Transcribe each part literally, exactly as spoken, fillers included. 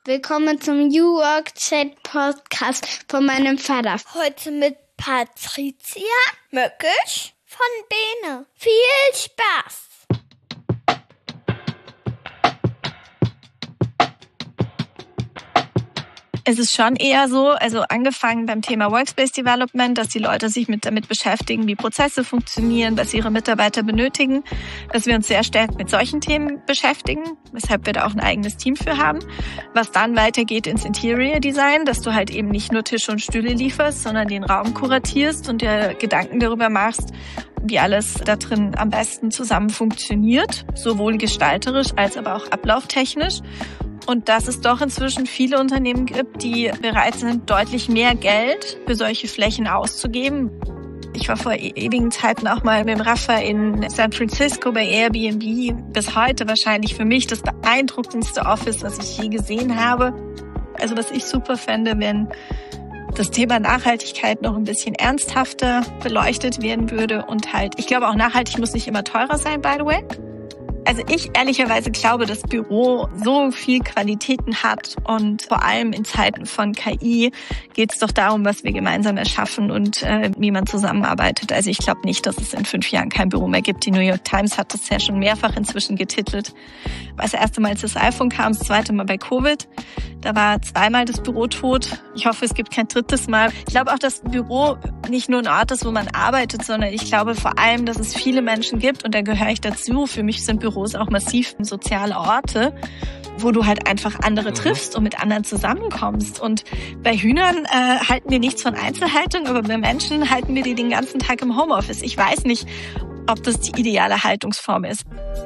Willkommen zum New Work Chat Podcast von meinem Vater. Heute mit Patricia Möckisch von Bene. Viel Spaß! Es ist schon eher so, also angefangen beim Thema Workspace Development, dass die Leute sich mit damit beschäftigen, wie Prozesse funktionieren, was ihre Mitarbeiter benötigen, dass wir uns sehr stark mit solchen Themen beschäftigen, weshalb wir da auch ein eigenes Team für haben. Was dann weitergeht ins Interior Design, dass du halt eben nicht nur Tische und Stühle lieferst, sondern den Raum kuratierst und dir Gedanken darüber machst, wie alles da drin am besten zusammen funktioniert, sowohl gestalterisch als aber auch ablauftechnisch. Und dass es doch inzwischen viele Unternehmen gibt, die bereit sind, deutlich mehr Geld für solche Flächen auszugeben. Ich war vor ewigen Zeiten auch mal mit dem Rafa in San Francisco bei Airbnb. Bis heute wahrscheinlich für mich das beeindruckendste Office, was ich je gesehen habe. Also was ich super fände, wenn das Thema Nachhaltigkeit noch ein bisschen ernsthafter beleuchtet werden würde. Und halt, ich glaube auch nachhaltig muss nicht immer teurer sein, by the way. Also ich ehrlicherweise glaube, dass Büro so viel Qualitäten hat und vor allem in Zeiten von K I geht es doch darum, was wir gemeinsam erschaffen und äh, wie man zusammenarbeitet. Also ich glaube nicht, dass es in fünf Jahren kein Büro mehr gibt. Die New York Times hat das ja schon mehrfach inzwischen getitelt. Das erste Mal, als das iPhone kam, das zweite Mal bei Covid. Da war zweimal das Büro tot. Ich hoffe, es gibt kein drittes Mal. Ich glaube auch, dass Büro nicht nur ein Ort ist, wo man arbeitet, sondern ich glaube vor allem, dass es viele Menschen gibt und da gehöre ich dazu. Für mich sind Büros auch massiv soziale Orte, wo du halt einfach andere triffst und mit anderen zusammenkommst. Und bei Hühnern äh, halten wir nichts von Einzelhaltung, aber bei Menschen halten wir die den ganzen Tag im Homeoffice. Ich weiß nicht, ob das die ideale Haltungsform ist.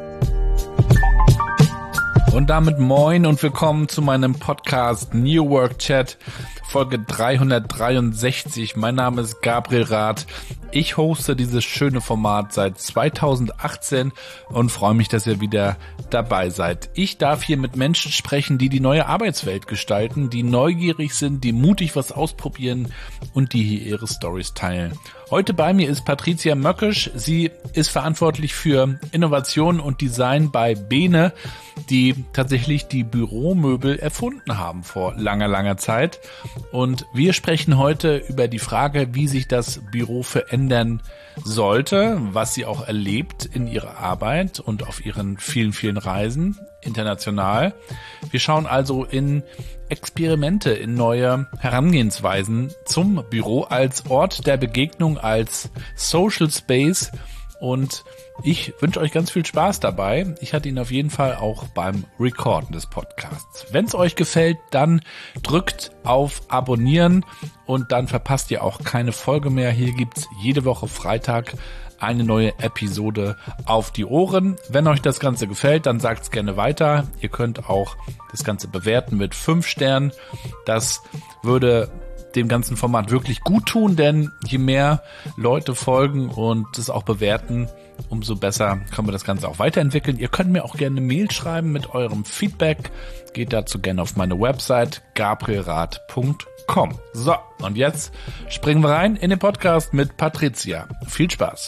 Und damit moin und willkommen zu meinem Podcast New Work Chat, Folge dreihundertdreiundsechzig. Mein Name ist Gabriel Rath. Ich hoste dieses schöne Format seit zweitausendachtzehn und freue mich, dass ihr wieder dabei seid. Ich darf hier mit Menschen sprechen, die die neue Arbeitswelt gestalten, die neugierig sind, die mutig was ausprobieren und die hier ihre Storys teilen. Heute bei mir ist Patricia Möckisch. Sie ist verantwortlich für Innovation und Design bei Bene, die tatsächlich die Büromöbel erfunden haben vor langer, langer Zeit. Und wir sprechen heute über die Frage, wie sich das Büro verändern sollte, was sie auch erlebt in ihrer Arbeit und auf ihren vielen, vielen Reisen international. Wir schauen also in Experimente, in neue Herangehensweisen zum Büro als Ort der Begegnung, als Social Space. Und ich wünsche euch ganz viel Spaß dabei. Ich hatte ihn auf jeden Fall auch beim Recorden des Podcasts. Wenn es euch gefällt, dann drückt auf Abonnieren und dann verpasst ihr auch keine Folge mehr. Hier gibt's jede Woche Freitag eine neue Episode auf die Ohren. Wenn euch das Ganze gefällt, dann sagt's gerne weiter. Ihr könnt auch das Ganze bewerten mit fünf Sternen. Das würde dem ganzen Format wirklich gut tun, denn je mehr Leute folgen und das auch bewerten, umso besser können wir das Ganze auch weiterentwickeln. Ihr könnt mir auch gerne eine Mail schreiben mit eurem Feedback. Geht dazu gerne auf meine Website gabrielrath punkt com. So, und jetzt springen wir rein in den Podcast mit Patricia. Viel Spaß!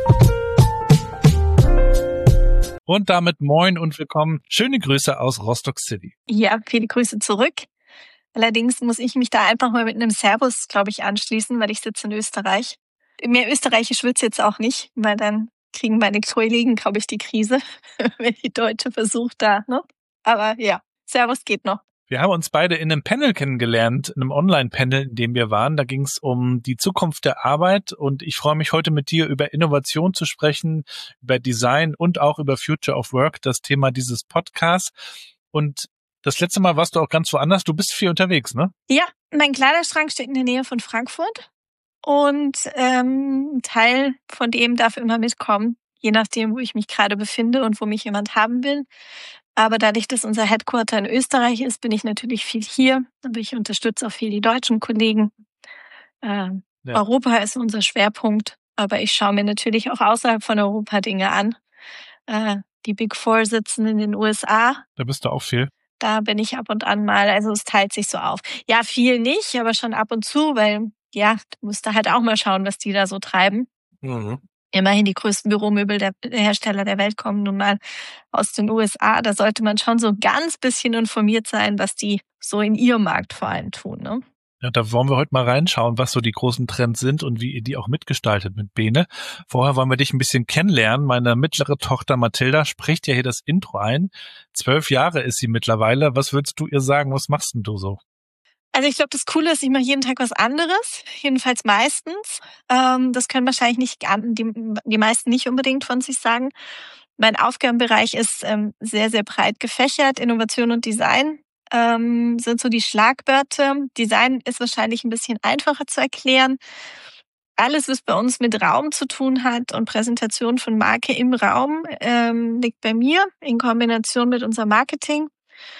Und damit moin und willkommen. Schöne Grüße aus Rostock City. Ja, viele Grüße zurück. Allerdings muss ich mich da einfach mal mit einem Servus, glaube ich, anschließen, weil ich sitze in Österreich. Mehr Österreichisch wird's jetzt auch nicht, weil dann kriegen meine Kollegen, glaube ich, die Krise, wenn die Deutsche versucht da, ne? Aber ja, Servus geht noch. Wir haben uns beide in einem Panel kennengelernt, in einem Online-Panel, in dem wir waren. Da ging es um die Zukunft der Arbeit und ich freue mich heute mit dir über Innovation zu sprechen, über Design und auch über Future of Work, das Thema dieses Podcasts. Und das letzte Mal warst du auch ganz woanders. Du bist viel unterwegs, ne? Ja, mein Kleiderschrank steht in der Nähe von Frankfurt und ähm, ein Teil von dem darf immer mitkommen, je nachdem, wo ich mich gerade befinde und wo mich jemand haben will. Aber dadurch, dass unser Headquarter in Österreich ist, bin ich natürlich viel hier. Aber ich unterstütze auch viel die deutschen Kollegen. Äh, ja. Europa ist unser Schwerpunkt, aber ich schaue mir natürlich auch außerhalb von Europa Dinge an. Äh, die Big Four sitzen in den U S A. Da bist du auch viel. Da bin ich ab und an mal, also es teilt sich so auf. Ja, viel nicht, aber schon ab und zu, weil ja, du musst da halt auch mal schauen, was die da so treiben. Mhm. Immerhin die größten Büromöbelhersteller der Welt kommen nun mal aus den U S A. Da sollte man schon so ganz bisschen informiert sein, was die so in ihrem Markt vor allem tun, ne? Ja, da wollen wir heute mal reinschauen, was so die großen Trends sind und wie ihr die auch mitgestaltet mit Bene. Vorher wollen wir dich ein bisschen kennenlernen. Meine mittlere Tochter Mathilda spricht ja hier das Intro ein. Zwölf Jahre ist sie mittlerweile. Was würdest du ihr sagen? Was machst denn du so? Also ich glaube, das Coole ist, ich mache jeden Tag was anderes, jedenfalls meistens. Ähm, das können wahrscheinlich nicht die, die meisten nicht unbedingt von sich sagen. Mein Aufgabenbereich ist ähm, sehr, sehr breit gefächert. Innovation und Design ähm, sind so die Schlagwörter. Design ist wahrscheinlich ein bisschen einfacher zu erklären. Alles, was bei uns mit Raum zu tun hat und Präsentation von Marke im Raum, ähm, liegt bei mir in Kombination mit unserem Marketing.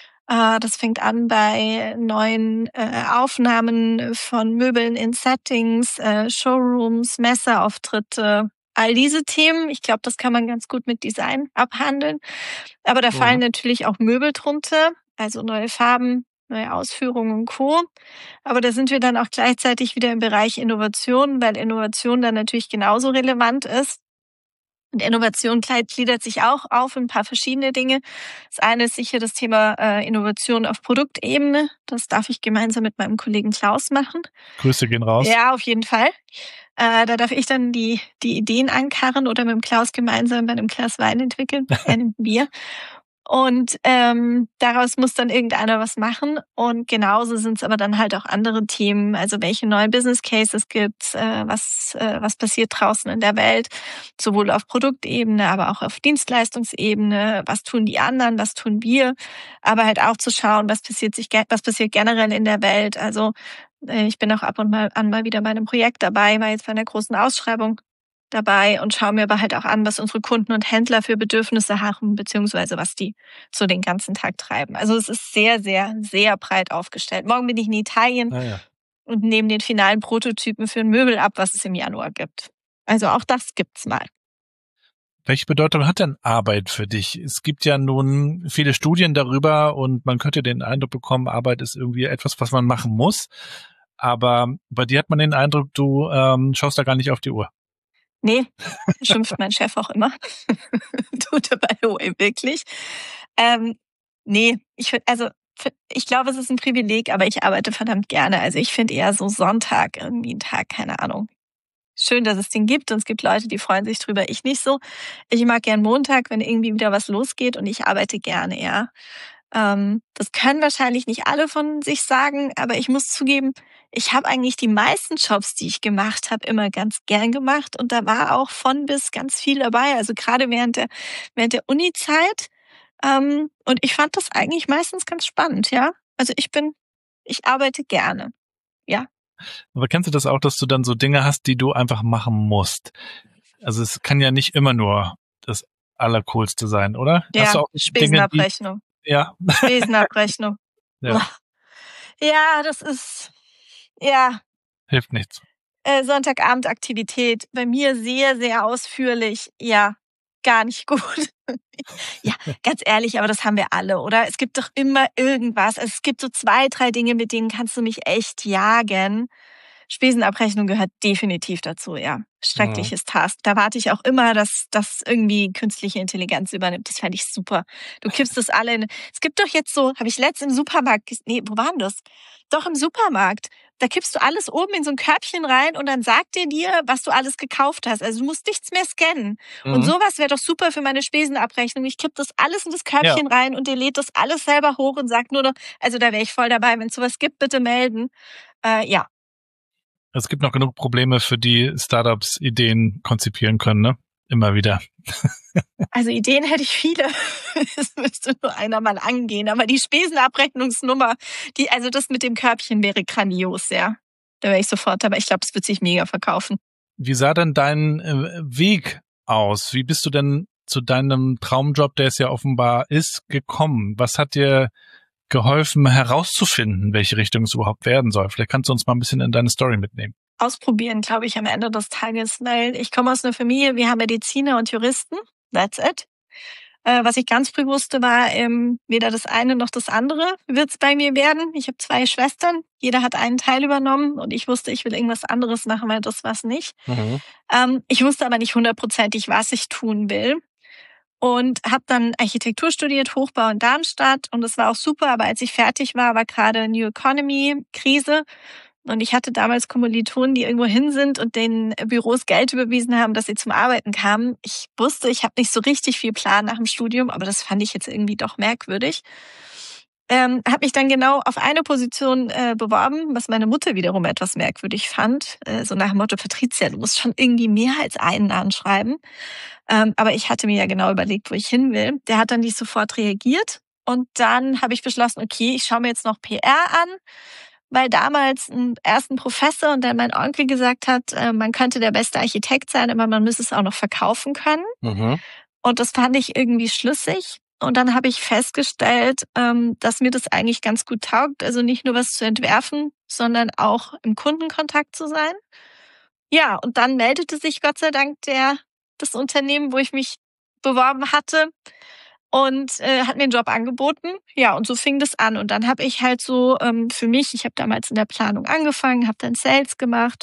Das fängt an bei neuen äh, Aufnahmen von Möbeln in Settings, äh, Showrooms, Messeauftritte, all diese Themen. Ich glaube, das kann man ganz gut mit Design abhandeln. Aber da mhm. fallen natürlich auch Möbel drunter, also neue Farben, neue Ausführungen und Co. Aber da sind wir dann auch gleichzeitig wieder im Bereich Innovation, weil Innovation dann natürlich genauso relevant ist. Und Innovation gliedert sich auch auf in ein paar verschiedene Dinge. Das eine ist sicher das Thema äh, Innovation auf Produktebene. Das darf ich gemeinsam mit meinem Kollegen Klaus machen. Grüße gehen raus. Ja, auf jeden Fall. Äh, da darf ich dann die die Ideen ankarren oder mit dem Klaus gemeinsam bei einem Glas Wein entwickeln. Er nimmt Bier. Und ähm, daraus muss dann irgendeiner was machen. Und genauso sind es aber dann halt auch andere Themen, also welche neuen Business Cases gibt's, äh, was äh, was passiert draußen in der Welt, sowohl auf Produktebene, aber auch auf Dienstleistungsebene. Was tun die anderen, was tun wir? Aber halt auch zu schauen, was passiert sich, was passiert generell in der Welt. Also äh, ich bin auch ab und mal an mal wieder bei einem Projekt dabei, war jetzt bei einer großen Ausschreibung dabei und schaue mir aber halt auch an, was unsere Kunden und Händler für Bedürfnisse haben, beziehungsweise was die so den ganzen Tag treiben. Also es ist sehr, sehr, sehr breit aufgestellt. Morgen bin ich in Italien ah, ja. und nehme den finalen Prototypen für ein Möbel ab, was es im Januar gibt. Also auch das gibt's mal. Welche Bedeutung hat denn Arbeit für dich? Es gibt ja nun viele Studien darüber und man könnte den Eindruck bekommen, Arbeit ist irgendwie etwas, was man machen muss. Aber bei dir hat man den Eindruck, du ähm, schaust da gar nicht auf die Uhr. Nee, schimpft mein Chef auch immer. Tut er, by the way, wirklich. Ähm, nee, ich finde, also ich glaube, es ist ein Privileg, aber ich arbeite verdammt gerne. Also ich finde eher so Sonntag irgendwie ein Tag, keine Ahnung. Schön, dass es den gibt und es gibt Leute, die freuen sich drüber, ich nicht so. Ich mag gern Montag, wenn irgendwie wieder was losgeht und ich arbeite gerne, ja. Ähm, das können wahrscheinlich nicht alle von sich sagen, aber ich muss zugeben, ich habe eigentlich die meisten Jobs, die ich gemacht habe, immer ganz gern gemacht und da war auch von bis ganz viel dabei, also gerade während der während der Uni-Zeit ähm, und ich fand das eigentlich meistens ganz spannend, ja. Also ich bin, ich arbeite gerne, ja. Aber kennst du das auch, dass du dann so Dinge hast, die du einfach machen musst? Also es kann ja nicht immer nur das Allercoolste sein, oder? Ja, hast du auch Spesenabrechnung. Dinge, die, ja. Spesenabrechnung. Ja. ja, das ist, ja. Hilft nichts. Äh, Sonntagabendaktivität, bei mir sehr, sehr ausführlich. Ja, gar nicht gut. Ja, ganz ehrlich, aber das haben wir alle, oder? Es gibt doch immer irgendwas. Also es gibt so zwei, drei Dinge, mit denen kannst du mich echt jagen. Spesenabrechnung gehört definitiv dazu, ja. Schreckliches ja. Task. Da warte ich auch immer, dass das irgendwie künstliche Intelligenz übernimmt. Das fände ich super. Du kippst das alle in... Es gibt doch jetzt so, habe ich letztens im Supermarkt... Nee, wo war denn das? Doch im Supermarkt. Da kippst du alles oben in so ein Körbchen rein und dann sagt er dir, was du alles gekauft hast. Also du musst nichts mehr scannen. Mhm. Und sowas wäre doch super für meine Spesenabrechnung. Ich kipp das alles in das Körbchen ja. rein und der lädt das alles selber hoch und sagt nur noch, also da wäre ich voll dabei. Wenn es sowas gibt, bitte melden. Äh, ja. Es gibt noch genug Probleme, für die Startups Ideen konzipieren können, ne? Immer wieder. Also Ideen hätte ich viele. Das müsste nur einer mal angehen. Aber die Spesenabrechnungsnummer, die, also das mit dem Körbchen wäre grandios, ja. Da wäre ich sofort, aber ich glaube, es wird sich mega verkaufen. Wie sah denn dein äh, Weg aus? Wie bist du denn zu deinem Traumjob, der es ja offenbar ist, gekommen? Was hat dir geholfen, herauszufinden, welche Richtung es überhaupt werden soll? Vielleicht kannst du uns mal ein bisschen in deine Story mitnehmen. Ausprobieren, glaube ich, am Ende des Tages, weil ich komme aus einer Familie, wir haben Mediziner und Juristen, that's it. Äh, was ich ganz früh wusste, war, ähm, weder das eine noch das andere wird's bei mir werden. Ich habe zwei Schwestern, jeder hat einen Teil übernommen und ich wusste, ich will irgendwas anderes machen, weil das war's nicht. Mhm. Ähm, ich wusste aber nicht hundertprozentig, was ich tun will. Und habe dann Architektur studiert, Hochbau in Darmstadt und das war auch super, aber als ich fertig war, war gerade New Economy Krise und ich hatte damals Kommilitonen, die irgendwo hin sind und den Büros Geld überwiesen haben, dass sie zum Arbeiten kamen. Ich wusste, ich habe nicht so richtig viel Plan nach dem Studium, aber das fand ich jetzt irgendwie doch merkwürdig. Ähm, habe mich dann genau auf eine Position äh, beworben, was meine Mutter wiederum etwas merkwürdig fand. Äh, so nach dem Motto, Patricia, du musst schon irgendwie mehr als einen anschreiben. Ähm, aber ich hatte mir ja genau überlegt, wo ich hin will. Der hat dann nicht sofort reagiert. Und dann habe ich beschlossen, okay, ich schaue mir jetzt noch P R an, weil damals ein ersten Professor und dann mein Onkel gesagt hat, äh, man könnte der beste Architekt sein, aber man müsse es auch noch verkaufen können. Mhm. Und das fand ich irgendwie schlüssig. Und dann habe ich festgestellt, ähm, dass mir das eigentlich ganz gut taugt. Also nicht nur was zu entwerfen, sondern auch im Kundenkontakt zu sein. Ja, und dann meldete sich Gott sei Dank der das Unternehmen, wo ich mich beworben hatte und äh, hat mir einen Job angeboten. Ja, und so fing das an. Und dann habe ich halt so ähm, für mich, ich habe damals in der Planung angefangen, habe dann Sales gemacht,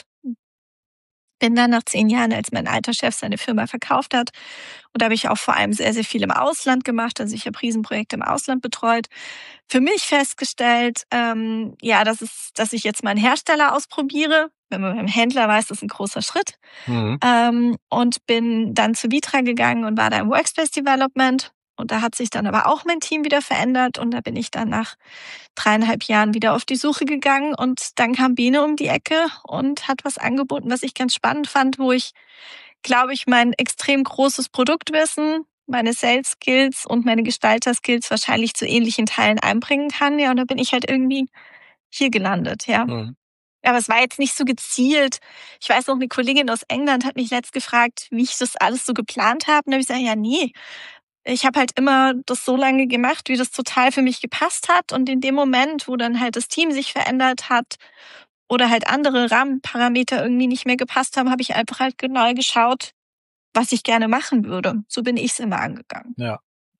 bin dann nach zehn Jahren, als mein alter Chef seine Firma verkauft hat. Und da habe ich auch vor allem sehr, sehr viel im Ausland gemacht. Also ich habe Riesenprojekte im Ausland betreut. Für mich festgestellt, ähm, ja, dass, es, dass ich jetzt mal einen Hersteller ausprobiere. Wenn man beim Händler war, ist das ein großer Schritt. Mhm. Ähm, und bin dann zu Vitra gegangen und war da im Workspace Development. Und da hat sich dann aber auch mein Team wieder verändert. Und da bin ich dann nach dreieinhalb Jahren wieder auf die Suche gegangen. Und dann kam Bene um die Ecke und hat was angeboten, was ich ganz spannend fand, wo ich, glaube ich, mein extrem großes Produktwissen, meine Sales-Skills und meine Gestalter-Skills wahrscheinlich zu ähnlichen Teilen einbringen kann. Ja, und da bin ich halt irgendwie hier gelandet, ja. Mhm. Aber es war jetzt nicht so gezielt. Ich weiß noch, eine Kollegin aus England hat mich letzt gefragt, wie ich das alles so geplant habe. Und da habe ich gesagt, ja, nee. Ich habe halt immer das so lange gemacht, wie das total für mich gepasst hat. Und in dem Moment, wo dann halt das Team sich verändert hat oder halt andere Rahmenparameter irgendwie nicht mehr gepasst haben, habe ich einfach halt genau geschaut, was ich gerne machen würde. So bin ich es immer angegangen. Ja.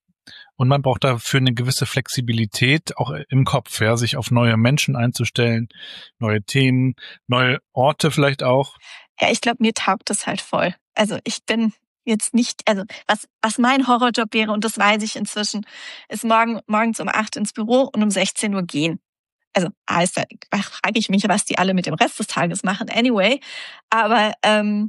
Und man braucht dafür eine gewisse Flexibilität, auch im Kopf, ja, sich auf neue Menschen einzustellen, neue Themen, neue Orte vielleicht auch. Ja, ich glaube, mir taugt das halt voll. Also ich bin jetzt nicht, also was was mein Horrorjob wäre, und das weiß ich inzwischen, ist morgen morgens um acht ins Büro und um sechzehn Uhr gehen. Also heißt, da frage ich mich, was die alle mit dem Rest des Tages machen. Anyway, aber ähm,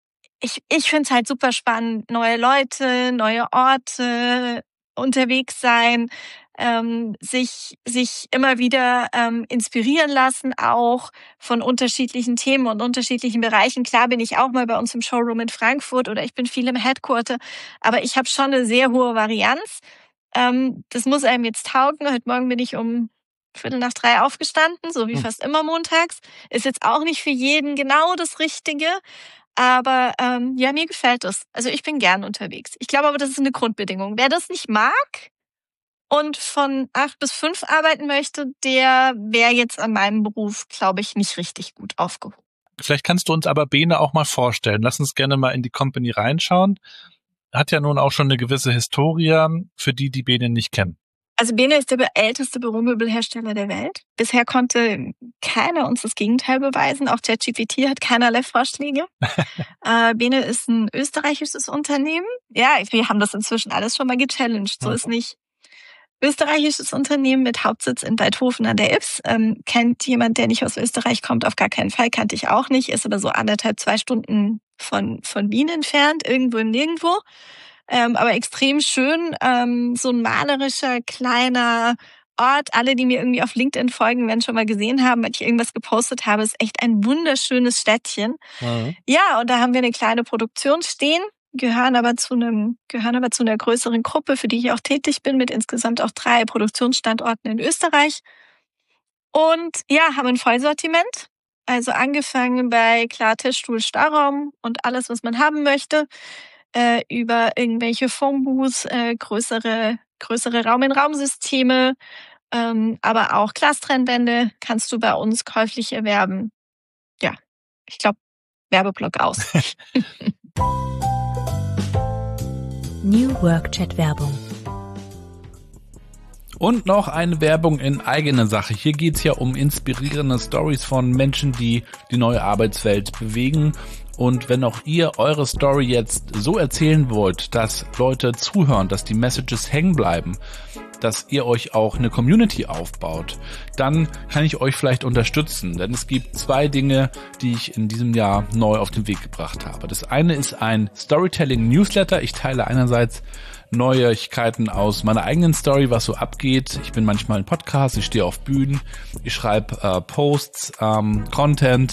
ich ich finde es halt super spannend, neue Leute, neue Orte, unterwegs sein, ähm, sich sich immer wieder ähm, inspirieren lassen, auch von unterschiedlichen Themen und unterschiedlichen Bereichen. Klar bin ich auch mal bei uns im Showroom in Frankfurt oder ich bin viel im Headquarter, aber ich habe schon eine sehr hohe Varianz. Ähm, das muss einem jetzt taugen. Heute Morgen bin ich um Viertel nach drei aufgestanden, so wie hm. fast immer montags. Ist jetzt auch nicht für jeden genau das Richtige. Aber ähm, ja, mir gefällt es. Also ich bin gern unterwegs. Ich glaube aber, das ist eine Grundbedingung. Wer das nicht mag und von acht bis fünf arbeiten möchte, der wäre jetzt an meinem Beruf, glaube ich, nicht richtig gut aufgehoben. Vielleicht kannst du uns aber Bene auch mal vorstellen. Lass uns gerne mal in die Company reinschauen. Hat ja nun auch schon eine gewisse Historie für die, die Bene nicht kennen. Also Bene ist der älteste Büromöbelhersteller der Welt. Bisher konnte keiner uns das Gegenteil beweisen. Auch ChatGPT hat keinerlei Vorschläge. äh, Bene ist ein österreichisches Unternehmen. Ja, wir haben das inzwischen alles schon mal gechallenged. So ist nicht. Österreichisches Unternehmen mit Hauptsitz in Weidhofen an der Ybbs. Ähm, kennt jemand, der nicht aus Österreich kommt? Auf gar keinen Fall, kannte ich auch nicht. Ist aber so anderthalb, zwei Stunden von, von Wien entfernt, irgendwo im Nirgendwo. Ähm, aber extrem schön, ähm, so ein malerischer, kleiner Ort. Alle, die mir irgendwie auf LinkedIn folgen, werden schon mal gesehen haben, wenn ich irgendwas gepostet habe, ist echt ein wunderschönes Städtchen. Mhm. Ja, und da haben wir eine kleine Produktion stehen, gehören aber zu einem, gehören aber zu einer größeren Gruppe, für die ich auch tätig bin, mit insgesamt auch drei Produktionsstandorten in Österreich. Und ja, haben ein Vollsortiment. Also angefangen bei klar Tischstuhl, Starraum und alles, was man haben möchte, äh, über irgendwelche Foam-Booths, äh, größere, größere Raum-in-Raum-Systeme, ähm, aber auch Glastrennwände kannst du bei uns käuflich erwerben. Ja, ich glaube, Werbeblock aus. New Work Chat Werbung. Und noch eine Werbung in eigener Sache. Hier geht's ja um inspirierende Stories von Menschen, die die neue Arbeitswelt bewegen. Und wenn auch ihr eure Story jetzt so erzählen wollt, dass Leute zuhören, dass die Messages hängen bleiben, dass ihr euch auch eine Community aufbaut, dann kann ich euch vielleicht unterstützen. Denn es gibt zwei Dinge, die ich in diesem Jahr neu auf den Weg gebracht habe. Das eine ist ein Storytelling-Newsletter. Ich teile einerseits Neuigkeiten aus meiner eigenen Story, was so abgeht. Ich bin manchmal in Podcasts, ich stehe auf Bühnen, ich schreibe äh, Posts, ähm, Content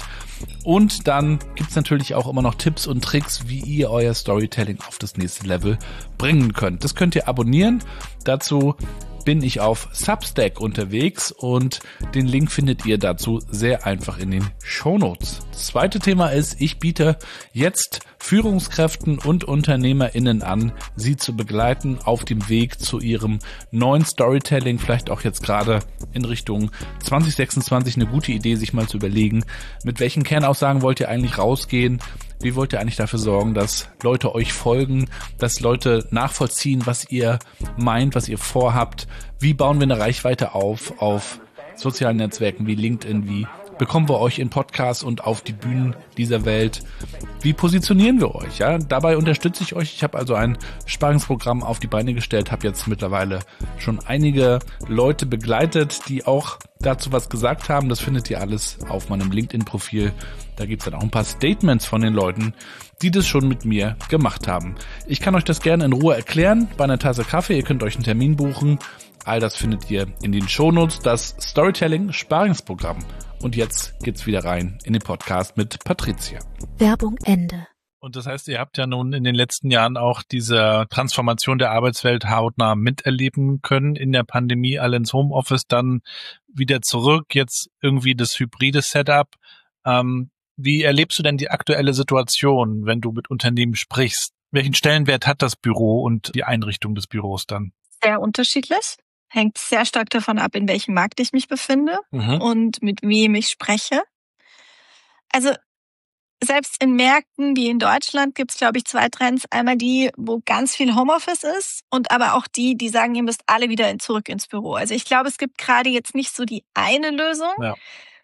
und dann gibt's natürlich auch immer noch Tipps und Tricks, wie ihr euer Storytelling auf das nächste Level bringen könnt. Das könnt ihr abonnieren. Dazu bin ich auf Substack unterwegs und den Link findet ihr dazu sehr einfach in den Shownotes. Das zweite Thema ist, ich biete jetzt Führungskräften und UnternehmerInnen an, sie zu begleiten auf dem Weg zu ihrem neuen Storytelling, vielleicht auch jetzt gerade in Richtung zwanzig sechsundzwanzig eine gute Idee, sich mal zu überlegen, mit welchen Kernaussagen wollt ihr eigentlich rausgehen, wie wollt ihr eigentlich dafür sorgen, dass Leute euch folgen, dass Leute nachvollziehen, was ihr meint, was ihr vorhabt, wie bauen wir eine Reichweite auf, auf sozialen Netzwerken wie LinkedIn, wie bekommen wir euch in Podcasts und auf die Bühnen dieser Welt? Wie positionieren wir euch? Ja, dabei unterstütze ich euch. Ich habe also ein Sparringsprogramm auf die Beine gestellt, habe jetzt mittlerweile schon einige Leute begleitet, die auch dazu was gesagt haben. Das findet ihr alles auf meinem LinkedIn-Profil. Da gibt's dann auch ein paar Statements von den Leuten, die das schon mit mir gemacht haben. Ich kann euch das gerne in Ruhe erklären bei einer Tasse Kaffee. Ihr könnt euch einen Termin buchen. All das findet ihr in den Shownotes, das Storytelling-Sparingsprogramm. Und jetzt geht's wieder rein in den Podcast mit Patricia. Werbung Ende. Und das heißt, ihr habt ja nun in den letzten Jahren auch diese Transformation der Arbeitswelt hautnah miterleben können. In der Pandemie alle ins Homeoffice, dann wieder zurück, jetzt irgendwie das hybride Setup. Ähm, wie erlebst du denn die aktuelle Situation, wenn du mit Unternehmen sprichst? Welchen Stellenwert hat das Büro und die Einrichtung des Büros dann? Sehr unterschiedlich. Hängt sehr stark davon ab, in welchem Markt ich mich befinde mhm. und mit wem ich spreche. Also selbst in Märkten wie in Deutschland gibt es, glaube ich, zwei Trends. Einmal die, wo ganz viel Homeoffice ist und aber auch die, die sagen, ihr müsst alle wieder zurück ins Büro. Also ich glaube, es gibt gerade jetzt nicht so die eine Lösung. Ja.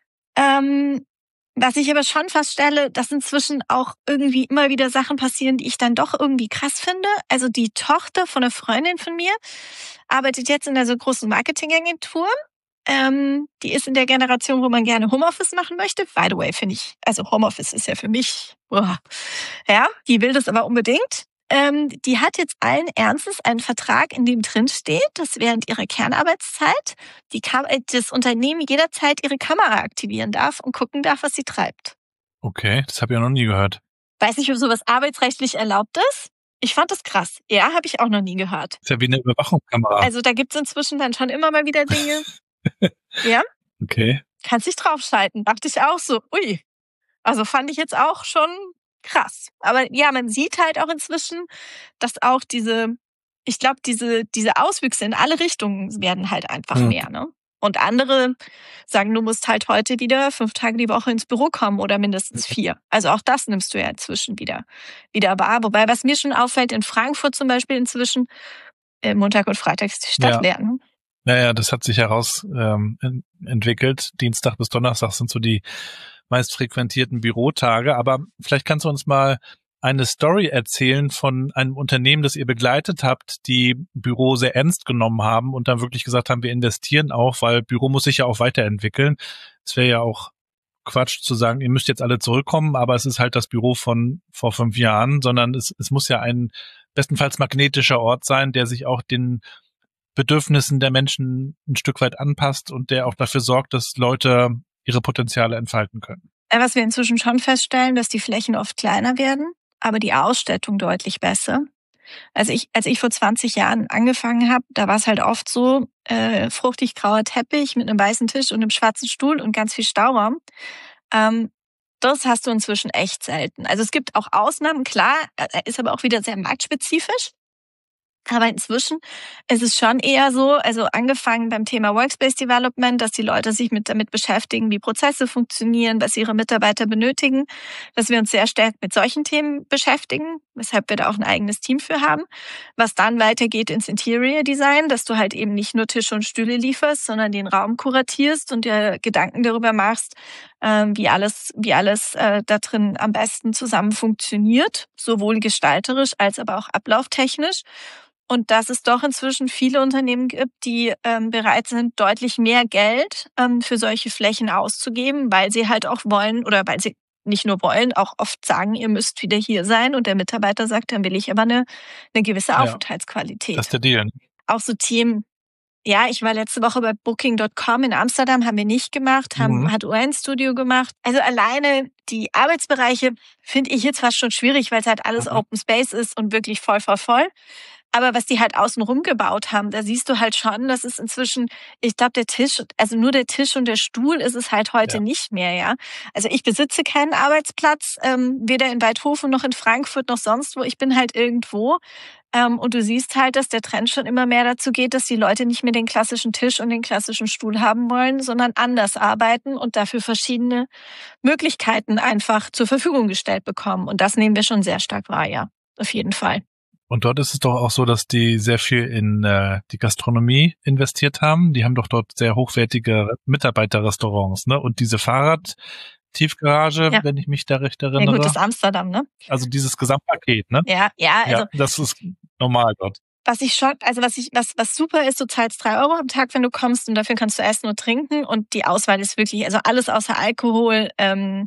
Ähm, was ich aber schon feststelle, dass inzwischen auch irgendwie immer wieder Sachen passieren, die ich dann doch irgendwie krass finde. Also die Tochter von einer Freundin von mir arbeitet jetzt in einer so großen Marketingagentur. Ähm, die ist in der Generation, wo man gerne Homeoffice machen möchte. By the way, finde ich, also Homeoffice ist ja für mich, boah, ja, die will das aber unbedingt. Ähm, die hat jetzt allen Ernstes einen Vertrag, in dem drin steht, dass während ihrer Kernarbeitszeit die Kam- das Unternehmen jederzeit ihre Kamera aktivieren darf und gucken darf, was sie treibt. Okay, das habe ich ja noch nie gehört. Weiß nicht, ob sowas arbeitsrechtlich erlaubt ist. Ich fand das krass. Ja, habe ich auch noch nie gehört. Ist ja wie eine Überwachungskamera. Also da gibt's inzwischen dann schon immer mal wieder Dinge. Ja? Okay. Kannst dich draufschalten. Dachte ich auch so, ui. Also fand ich jetzt auch schon krass. Aber ja, man sieht halt auch inzwischen, dass auch diese, ich glaube, diese diese Auswüchse in alle Richtungen werden halt einfach hm. mehr, ne? Und andere sagen, du musst halt heute wieder fünf Tage die Woche ins Büro kommen oder mindestens vier. Also auch das nimmst du ja inzwischen wieder, wieder wahr. Wobei, was mir schon auffällt, in Frankfurt zum Beispiel inzwischen, äh, Montag und Freitag ist die Stadt ja. leer, ne? Naja, das hat sich heraus ähm, entwickelt. Dienstag bis Donnerstag sind so die meist frequentierten Bürotage. Aber vielleicht kannst du uns mal eine Story erzählen von einem Unternehmen, das ihr begleitet habt, die Büro sehr ernst genommen haben und dann wirklich gesagt haben, wir investieren auch, weil Büro muss sich ja auch weiterentwickeln. Es wäre ja auch Quatsch zu sagen, ihr müsst jetzt alle zurückkommen, aber es ist halt das Büro von vor fünf Jahren, sondern es, es muss ja ein bestenfalls magnetischer Ort sein, der sich auch den Bedürfnissen der Menschen ein Stück weit anpasst und der auch dafür sorgt, dass Leute ihre Potenziale entfalten können. Was wir inzwischen schon feststellen, dass die Flächen oft kleiner werden, aber die Ausstattung deutlich besser. Also ich, als ich vor zwanzig Jahren angefangen habe, da war es halt oft so, äh, fruchtig grauer Teppich mit einem weißen Tisch und einem schwarzen Stuhl und ganz viel Stauraum. Ähm, das hast du inzwischen echt selten. Also es gibt auch Ausnahmen, klar, ist aber auch wieder sehr marktspezifisch. Aber inzwischen ist es schon eher so, also angefangen beim Thema Workspace Development, dass die Leute sich mit damit beschäftigen, wie Prozesse funktionieren, was ihre Mitarbeiter benötigen, dass wir uns sehr stark mit solchen Themen beschäftigen. weshalb wir da auch ein eigenes Team für haben, was dann weitergeht ins Interior Design, dass du halt eben nicht nur Tische und Stühle lieferst, sondern den Raum kuratierst und dir Gedanken darüber machst, ähm, wie alles, wie alles äh, da drin am besten zusammen funktioniert, sowohl gestalterisch als aber auch ablauftechnisch. Und dass es doch inzwischen viele Unternehmen gibt, die ähm, bereit sind, deutlich mehr Geld ähm, für solche Flächen auszugeben, weil sie halt auch wollen oder weil sie nicht nur wollen, auch oft sagen, ihr müsst wieder hier sein. Und der Mitarbeiter sagt, dann will ich aber eine, eine gewisse Ja, Aufenthaltsqualität. das ist der Deal. Auch so Themen, ja, ich war letzte Woche bei Booking Punkt com in Amsterdam, haben wir nicht gemacht, haben, Mhm. hat U N Studio gemacht. Also alleine die Arbeitsbereiche finde ich jetzt fast schon schwierig, weil es halt alles Mhm. Open Space ist und wirklich voll, voll, voll. Aber was die halt außenrum gebaut haben, da siehst du halt schon, das ist inzwischen, ich glaube, der Tisch, also nur der Tisch und der Stuhl ist es halt heute Ja. nicht mehr, ja. Also ich besitze keinen Arbeitsplatz, ähm, weder in Weidhofen noch in Frankfurt noch sonst wo. Ich bin halt irgendwo. Ähm, und du siehst halt, dass der Trend schon immer mehr dazu geht, dass die Leute nicht mehr den klassischen Tisch und den klassischen Stuhl haben wollen, sondern anders arbeiten und dafür verschiedene Möglichkeiten einfach zur Verfügung gestellt bekommen. Und das nehmen wir schon sehr stark wahr, ja. Auf jeden Fall. Und dort ist es doch auch so, dass die sehr viel in äh, die Gastronomie investiert haben. Die haben doch dort sehr hochwertige Mitarbeiterrestaurants, ne? Und diese Fahrradtiefgarage, Ja. wenn ich mich da recht Ja erinnere. gut, das Amsterdam, ne? Also dieses Gesamtpaket, ne? Ja, ja, also Ja, das ist normal dort. was ich schon, also was ich, was, was super ist, du zahlst drei Euro am Tag, wenn du kommst und dafür kannst du essen und trinken und die Auswahl ist wirklich, also alles außer Alkohol, ähm,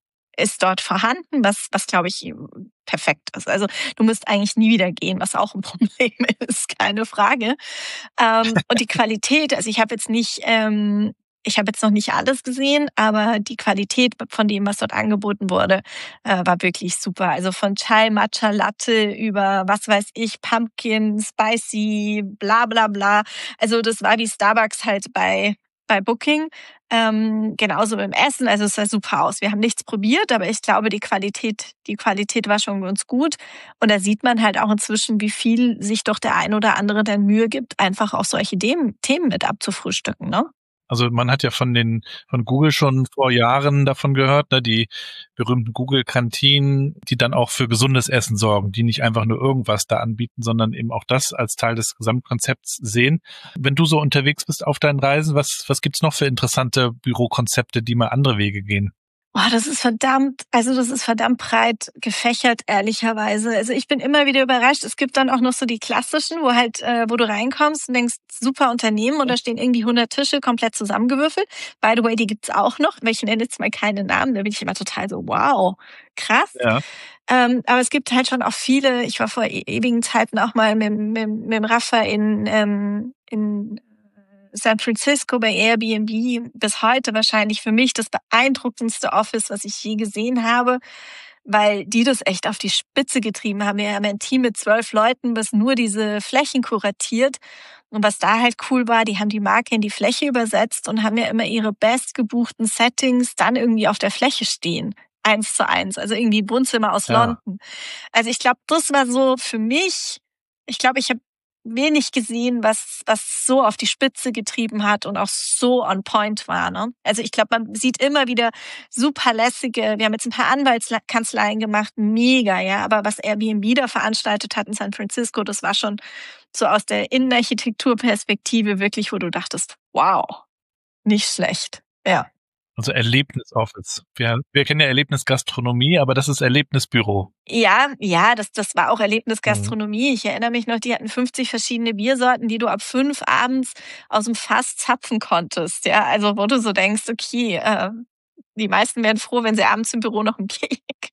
ist dort vorhanden, was, was glaube ich perfekt ist. Also du musst eigentlich nie wieder gehen, was auch ein Problem ist, keine Frage. Ähm, und die Qualität, also ich habe jetzt nicht, ähm, ich habe jetzt noch nicht alles gesehen, aber die Qualität von dem, was dort angeboten wurde, äh, war wirklich super. Also von Chai, Matcha, Latte über, was weiß ich, Pumpkin, Spicy, bla bla bla. Also das war wie Starbucks halt bei bei Booking. Ähm, genauso beim Essen, also es sah super aus. Wir haben nichts probiert, aber ich glaube, die Qualität, die Qualität war schon ganz gut. Und da sieht man halt auch inzwischen, wie viel sich doch der ein oder andere dann Mühe gibt, einfach auch solche Themen, Themen mit abzufrühstücken, ne? Also man hat ja von den von Google schon vor Jahren davon gehört, ne, die berühmten Google-Kantinen, die dann auch für gesundes Essen sorgen, die nicht einfach nur irgendwas da anbieten, sondern eben auch das als Teil des Gesamtkonzepts sehen. Wenn du so unterwegs bist auf deinen Reisen, was was gibt's noch für interessante Bürokonzepte, die mal andere Wege gehen? Oh, das ist verdammt, also das ist verdammt breit gefächert, ehrlicherweise. Also ich bin immer wieder überrascht. Es gibt dann auch noch so die klassischen, wo halt, äh, wo du reinkommst und denkst, super Unternehmen und da stehen irgendwie hundert Tische komplett zusammengewürfelt. By the way, die gibt's auch noch. Ich nenne jetzt mal keine Namen, da bin ich immer total so, wow, krass. Ja. Ähm, aber es gibt halt schon auch viele, ich war vor e- ewigen Zeiten auch mal mit, mit, mit dem Rafa in, ähm, in San Francisco bei Airbnb, bis heute wahrscheinlich für mich das beeindruckendste Office, was ich je gesehen habe, weil die das echt auf die Spitze getrieben haben. Wir haben ein Team mit zwölf Leuten, was nur diese Flächen kuratiert. Und was da halt cool war, die haben die Marke in die Fläche übersetzt und haben ja immer ihre bestgebuchten Settings dann irgendwie auf der Fläche stehen. Eins zu eins, also irgendwie Wohnzimmer aus Ja. London. Also ich glaube, das war so für mich, ich glaube, ich habe wenig gesehen, was was so auf die Spitze getrieben hat und auch so on point war. Ne? Also ich glaube, man sieht immer wieder super lässige, wir haben jetzt ein paar Anwaltskanzleien gemacht, mega, ja, aber was Airbnb da veranstaltet hat in San Francisco, das war schon so aus der Innenarchitekturperspektive wirklich, wo du dachtest, wow, nicht schlecht. Ja. Also Erlebnisoffice. Wir, wir kennen ja Erlebnisgastronomie, aber das ist Erlebnisbüro. Ja, ja, das, das war auch Erlebnisgastronomie. Ich erinnere mich noch, die hatten fünfzig verschiedene Biersorten, die du ab fünf abends aus dem Fass zapfen konntest. Ja, also wo du so denkst, okay, äh, die meisten werden froh, wenn sie abends im Büro noch ein Bier kriegen.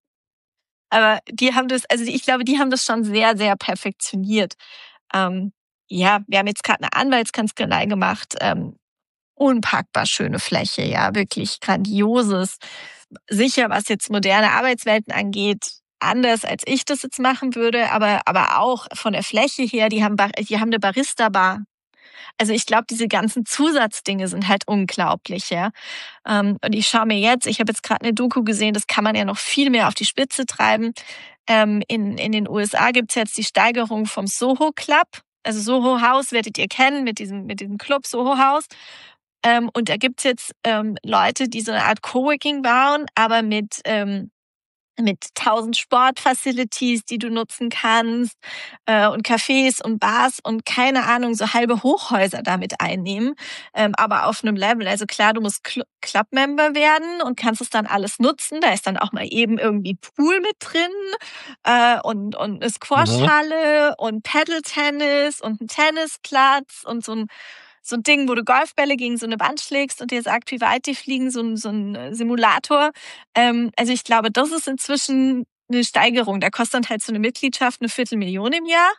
Aber die haben das, also ich glaube, die haben das schon sehr, sehr perfektioniert. Ähm, ja, wir haben jetzt gerade eine Anwaltskanzlei gemacht. Ähm, unpackbar schöne Fläche, ja, wirklich grandioses. Sicher, was jetzt moderne Arbeitswelten angeht, anders als ich das jetzt machen würde, aber aber auch von der Fläche her, die haben die haben eine Barista-Bar. Also ich glaube, diese ganzen Zusatzdinge sind halt unglaublich, ja. Und ich schaue mir jetzt, ich habe jetzt gerade eine Doku gesehen, das kann man ja noch viel mehr auf die Spitze treiben. In in den U S A gibt's jetzt die Steigerung vom Soho Club. Also Soho House werdet ihr kennen mit diesem mit diesem Club Soho House. Ähm, und da gibt's jetzt ähm, Leute, die so eine Art Coworking bauen, aber mit ähm, mit tausend Sportfacilities, die du nutzen kannst äh, und Cafés und Bars und keine Ahnung, so halbe Hochhäuser damit einnehmen, ähm, aber auf einem Level. Also klar, du musst Cl- Club-Member werden und kannst es dann alles nutzen. Da ist dann auch mal eben irgendwie Pool mit drin äh, und, und eine Squashhalle mhm. und Paddle-Tennis und ein Tennisplatz und so ein So ein Ding, wo du Golfbälle gegen so eine Wand schlägst und dir sagt, wie weit die fliegen, so ein, so ein Simulator. Ähm, also ich glaube, das ist inzwischen eine Steigerung. Da kostet dann halt so eine Mitgliedschaft eine Viertelmillion im Jahr.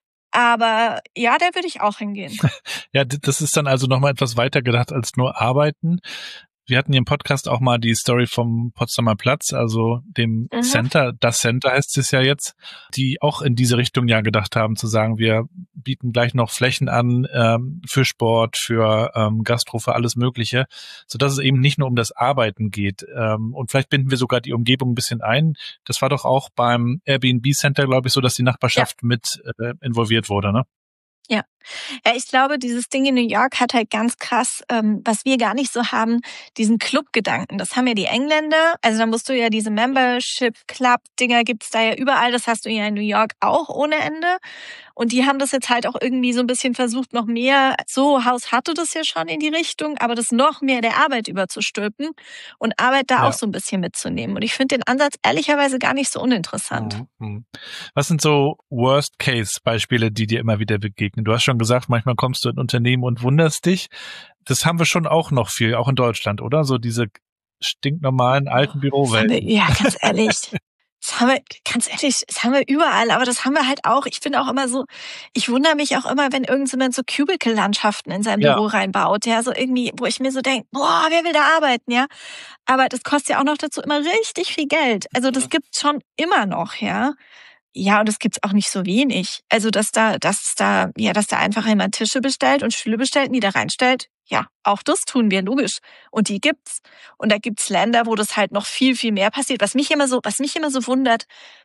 Aber ja, da würde ich auch hingehen. Ja, das ist dann also nochmal etwas weiter gedacht als nur arbeiten. Wir hatten hier im Podcast auch mal die Story vom Potsdamer Platz, also dem mhm. Center, das Center heißt es ja jetzt, die auch in diese Richtung ja gedacht haben, zu sagen, wir bieten gleich noch Flächen an ähm, für Sport, für ähm, Gastro, für alles Mögliche, sodass es eben nicht nur um das Arbeiten geht. Ähm, und vielleicht binden wir sogar die Umgebung ein bisschen ein. Das war doch auch beim Airbnb Center, glaube ich, so, dass die Nachbarschaft ja. mit äh, involviert wurde, ne? Ja. Ja, ich glaube, dieses Ding in New York hat halt ganz krass, ähm, was wir gar nicht so haben, diesen Club-Gedanken. Das haben ja die Engländer. Also da musst du ja diese Membership-Club-Dinger gibt's da ja überall. Das hast du ja in New York auch ohne Ende. Und die haben das jetzt halt auch irgendwie so ein bisschen versucht, noch mehr, so Haus hatte das ja schon in die Richtung, aber das noch mehr der Arbeit überzustülpen und Arbeit da ja. auch so ein bisschen mitzunehmen. Und ich finde den Ansatz ehrlicherweise gar nicht so uninteressant. Mhm. Was sind so Worst-Case-Beispiele, die dir immer wieder begegnen? Du hast schon gesagt, manchmal kommst du in Unternehmen und wunderst dich. Das haben wir schon auch noch viel, auch in Deutschland, oder? So diese stinknormalen alten Bürowelten. Ja, ganz ehrlich. Das haben wir, ganz ehrlich, das haben wir überall, aber das haben wir halt auch. Ich finde auch immer so, ich wundere mich auch immer, wenn irgendjemand so Cubicle-Landschaften in sein Büro ja. reinbaut, ja, so irgendwie, wo ich mir so denke, boah, wer will da arbeiten, ja? Aber das kostet ja auch noch dazu immer richtig viel Geld. Also das gibt's schon immer noch, ja. Ja, und das gibt's auch nicht so wenig. Also, dass da, dass es da, ja, dass da einfach jemand Tische bestellt und Stühle bestellt und die da reinstellt. Ja, auch das tun wir, logisch. Und die gibt's. Und da gibt's Länder, wo das halt noch viel, viel mehr passiert. Was mich immer so, was mich immer so wundert,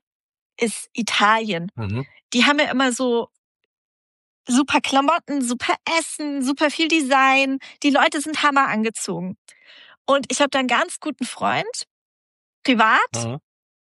ist Italien. Mhm. Die haben ja immer so super Klamotten, super Essen, super viel Design. Die Leute sind hammer angezogen. Und ich habe da einen ganz guten Freund, privat, mhm.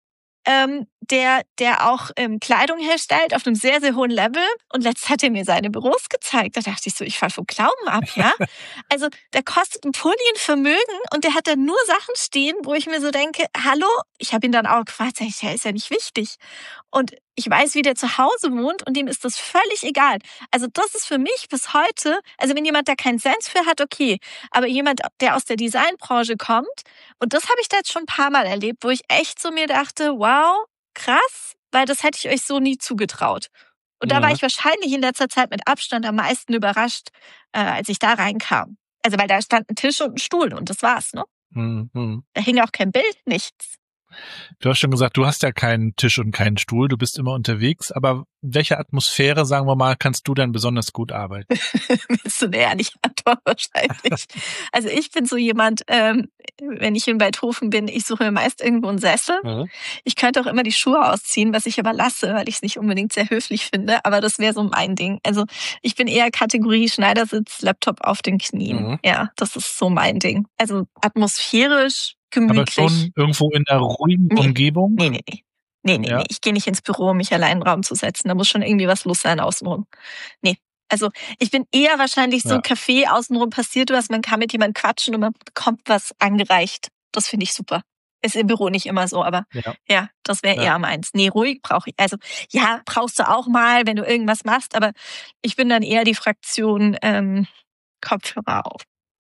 Ähm, der der auch ähm, Kleidung herstellt auf einem sehr, sehr hohen Level. Und letztens hat er mir seine Büros gezeigt. Da dachte ich so, ich fall vom Glauben ab, ja. Also der kostet ein Pulli ein Vermögen und der hat da nur Sachen stehen, wo ich mir so denke, hallo, ich habe ihn dann auch gefragt, sag ich, ja, ist ja nicht wichtig. Und ich weiß, wie der zu Hause wohnt und dem ist das völlig egal. Also das ist für mich bis heute, also wenn jemand da keinen Sens für hat, okay. Aber jemand, der aus der Designbranche kommt, und das habe ich da jetzt schon ein paar Mal erlebt, wo ich echt so mir dachte, wow, krass, weil das hätte ich euch so nie zugetraut. Und ja. da war ich wahrscheinlich in letzter Zeit mit Abstand am meisten überrascht, äh, als ich da reinkam. Also weil da stand ein Tisch und ein Stuhl und das war's, ne? Mhm. Da hing auch kein Bild, nichts. Du hast schon gesagt, du hast ja keinen Tisch und keinen Stuhl, du bist immer unterwegs, aber in welcher Atmosphäre, sagen wir mal, kannst du denn besonders gut arbeiten? Willst du eine ehrliche Antwort wahrscheinlich? Also ich bin so jemand, ähm, wenn ich in Weidhofen bin, ich suche mir meist irgendwo einen Sessel. Mhm. Ich könnte auch immer die Schuhe ausziehen, was ich aber lasse, weil ich es nicht unbedingt sehr höflich finde, aber das wäre so mein Ding. Also ich bin eher Kategorie Schneidersitz, Laptop auf den Knien. Mhm. Ja, das ist so mein Ding. Also atmosphärisch, gemütlich. Aber schon irgendwo in einer ruhigen nee. Umgebung? Nee, nee, nee. Nee, nee, ja. nee. Ich gehe nicht ins Büro, um mich allein in den Raum zu setzen. Da muss schon irgendwie was los sein außenrum. Nee. Also ich bin eher wahrscheinlich so ein ja. Café, außenrum passiert was, man kann mit jemandem quatschen und man bekommt was angereicht. Das finde ich super. Ist im Büro nicht immer so, aber ja, ja das wäre ja. eher meins. Nee, ruhig brauche ich. Also ja, brauchst du auch mal, wenn du irgendwas machst, aber ich bin dann eher die Fraktion ähm, Kopfhörer auf.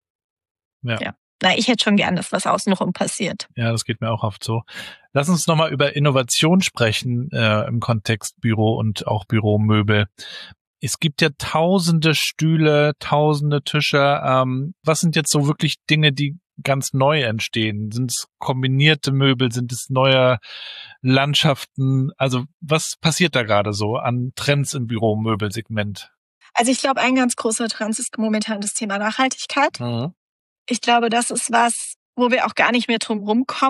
Ja. ja. Na, ich hätte schon gern, dass was außenrum passiert. Ja, das geht mir auch oft so. Lass uns nochmal über Innovation sprechen äh, im Kontext Büro und auch Büromöbel. Es gibt ja tausende Stühle, tausende Tische. Ähm, was sind jetzt so wirklich Dinge, die ganz neu entstehen? Sind es kombinierte Möbel? Sind es neue Landschaften? Also was passiert da gerade so an Trends im Büromöbelsegment? Also ich glaube, ein ganz großer Trend ist momentan das Thema Nachhaltigkeit. Mhm. Ich glaube, das ist was, wo wir auch gar nicht mehr drum rumkommen.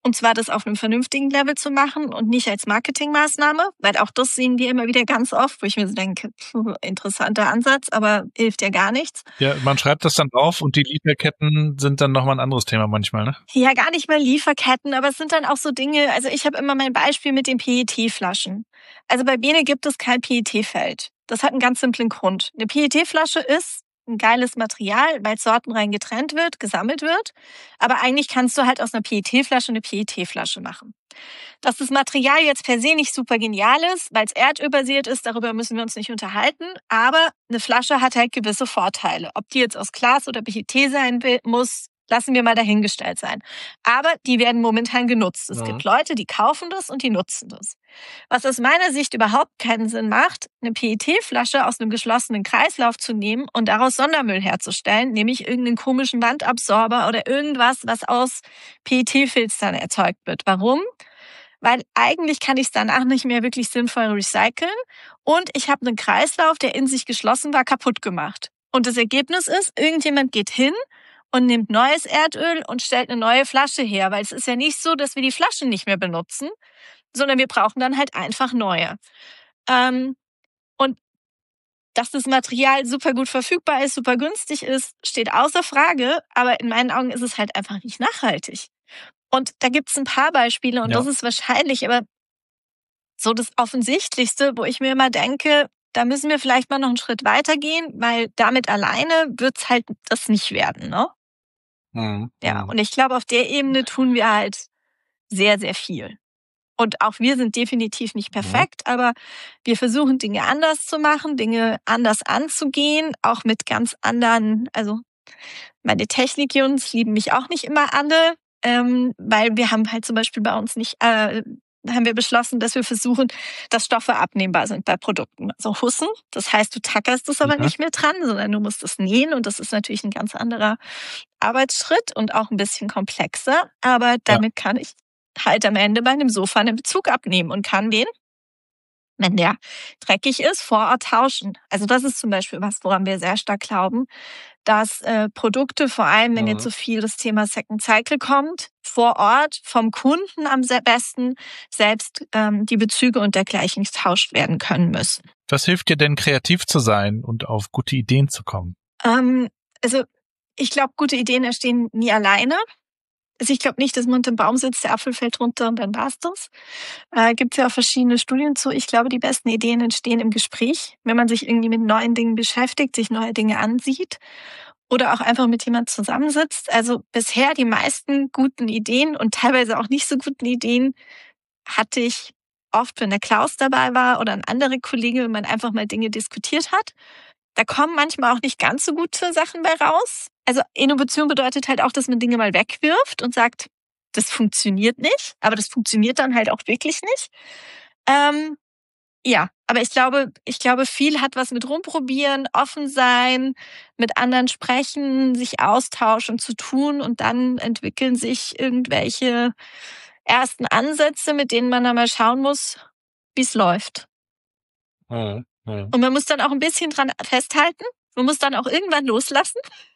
Und zwar das auf einem vernünftigen Level zu machen und nicht als Marketingmaßnahme, weil auch das sehen wir immer wieder ganz oft, wo ich mir so denke, pf, interessanter Ansatz, aber hilft ja gar nichts. Ja, man schreibt das dann auf und die Lieferketten sind dann nochmal ein anderes Thema manchmal, ne? Ja, gar nicht mal Lieferketten, aber es sind dann auch so Dinge, also ich habe immer mein Beispiel mit den P E T-Flaschen. Also bei Bene gibt es kein P E T-Feld. Das hat einen ganz simplen Grund. Eine P E T-Flasche ist ein geiles Material, weil sortenrein getrennt wird, gesammelt wird. Aber eigentlich kannst du halt aus einer P E T-Flasche eine P E T-Flasche machen. Dass das Material jetzt per se nicht super genial ist, weil es erdölbasiert ist, darüber müssen wir uns nicht unterhalten. Aber eine Flasche hat halt gewisse Vorteile. Ob die jetzt aus Glas oder P E T sein will, muss, lassen wir mal dahingestellt sein. Aber die werden momentan genutzt. Es Mhm. gibt Leute, die kaufen das und die nutzen das. Was aus meiner Sicht überhaupt keinen Sinn macht, eine P E T-Flasche aus einem geschlossenen Kreislauf zu nehmen und daraus Sondermüll herzustellen, nämlich irgendeinen komischen Wandabsorber oder irgendwas, was aus P E T-Filtern erzeugt wird. Warum? Weil eigentlich kann ich es danach nicht mehr wirklich sinnvoll recyceln und ich habe einen Kreislauf, der in sich geschlossen war, kaputt gemacht. Und das Ergebnis ist, irgendjemand geht hin und nimmt neues Erdöl und stellt eine neue Flasche her, weil es ist ja nicht so, dass wir die Flaschen nicht mehr benutzen, sondern wir brauchen dann halt einfach neue. Ähm, und dass das Material super gut verfügbar ist, super günstig ist, steht außer Frage, aber in meinen Augen ist es halt einfach nicht nachhaltig. Und da gibt es ein paar Beispiele und Ja. das ist wahrscheinlich aber so das Offensichtlichste, wo ich mir immer denke, da müssen wir vielleicht mal noch einen Schritt weiter gehen, weil damit alleine wird's halt das nicht werden, ne? Mhm. Ja, und ich glaube, auf der Ebene tun wir halt sehr, sehr viel. Und auch wir sind definitiv nicht perfekt, aber wir versuchen Dinge anders zu machen, Dinge anders anzugehen, auch mit ganz anderen, also meine Technik-Jungs lieben mich auch nicht immer alle, ähm, weil wir haben halt zum Beispiel bei uns nicht, äh, haben wir beschlossen, dass wir versuchen, dass Stoffe abnehmbar sind bei Produkten. Also Hussen, das heißt, du tackerst es aber Mhm. nicht mehr dran, sondern du musst es nähen und das ist natürlich ein ganz anderer Arbeitsschritt und auch ein bisschen komplexer, aber damit kann ich halt am Ende bei einem Sofa einen Bezug abnehmen und kann den, wenn der dreckig ist, vor Ort tauschen. Also das ist zum Beispiel was, woran wir sehr stark glauben, dass äh, Produkte, vor allem wenn Mhm. jetzt so viel das Thema Second Cycle kommt, vor Ort vom Kunden am se- besten selbst ähm, die Bezüge und dergleichen getauscht werden können müssen. Was hilft dir denn, kreativ zu sein und auf gute Ideen zu kommen? Ähm, also ich glaube, gute Ideen entstehen nie alleine. Also ich glaube nicht, dass man unter dem Baum sitzt, der Apfel fällt runter und dann war's das. Äh, Gibt es ja auch verschiedene Studien zu. Ich glaube, die besten Ideen entstehen im Gespräch, wenn man sich irgendwie mit neuen Dingen beschäftigt, sich neue Dinge ansieht oder auch einfach mit jemand zusammensitzt. Also bisher die meisten guten Ideen und teilweise auch nicht so guten Ideen hatte ich oft, wenn der Klaus dabei war oder ein anderer Kollege, wenn man einfach mal Dinge diskutiert hat. Da kommen manchmal auch nicht ganz so gute Sachen bei raus. Also Innovation bedeutet halt auch, dass man Dinge mal wegwirft und sagt, das funktioniert nicht, aber das funktioniert dann halt auch wirklich nicht. Ähm, ja, aber ich glaube, ich glaube, viel hat was mit rumprobieren, offen sein, mit anderen sprechen, sich austauschen zu tun und dann entwickeln sich irgendwelche ersten Ansätze, mit denen man dann mal schauen muss, wie es läuft. Mhm. Mhm. Und man muss dann auch ein bisschen dran festhalten. Man muss dann auch irgendwann loslassen.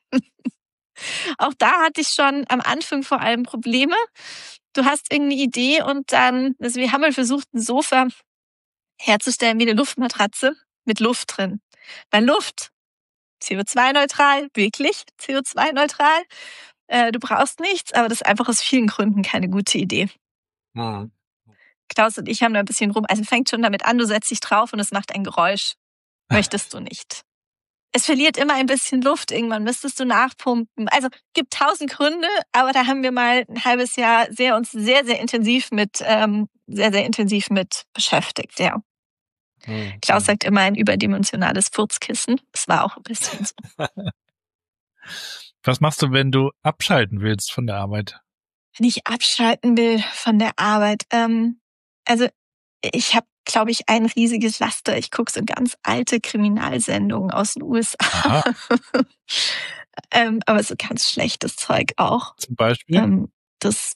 Auch da hatte ich schon am Anfang vor allem Probleme. Du hast irgendeine Idee und dann, also wir haben mal versucht, ein Sofa herzustellen wie eine Luftmatratze mit Luft drin. Weil Luft, C O zwei neutral, wirklich C O zwei neutral. Äh, du brauchst nichts, aber das ist einfach aus vielen Gründen keine gute Idee. Mhm. Klaus und ich haben da ein bisschen rum, also fängt schon damit an, du setzt dich drauf und es macht ein Geräusch. Möchtest du nicht. Es verliert immer ein bisschen Luft, irgendwann müsstest du nachpumpen. Also gibt tausend Gründe, aber da haben wir mal ein halbes Jahr sehr uns sehr, sehr intensiv mit, ähm, sehr, sehr intensiv mit beschäftigt, ja. Mhm. Klaus sagt immer ein überdimensionales Furzkissen. Das war auch ein bisschen so. Was machst du, wenn du abschalten willst von der Arbeit? Wenn ich abschalten will von der Arbeit, ähm, also ich habe, glaube ich, ein riesiges Laster. Ich gucke so ganz alte Kriminalsendungen aus den U S A. ähm, aber so ganz schlechtes Zeug auch. Zum Beispiel? Ähm, das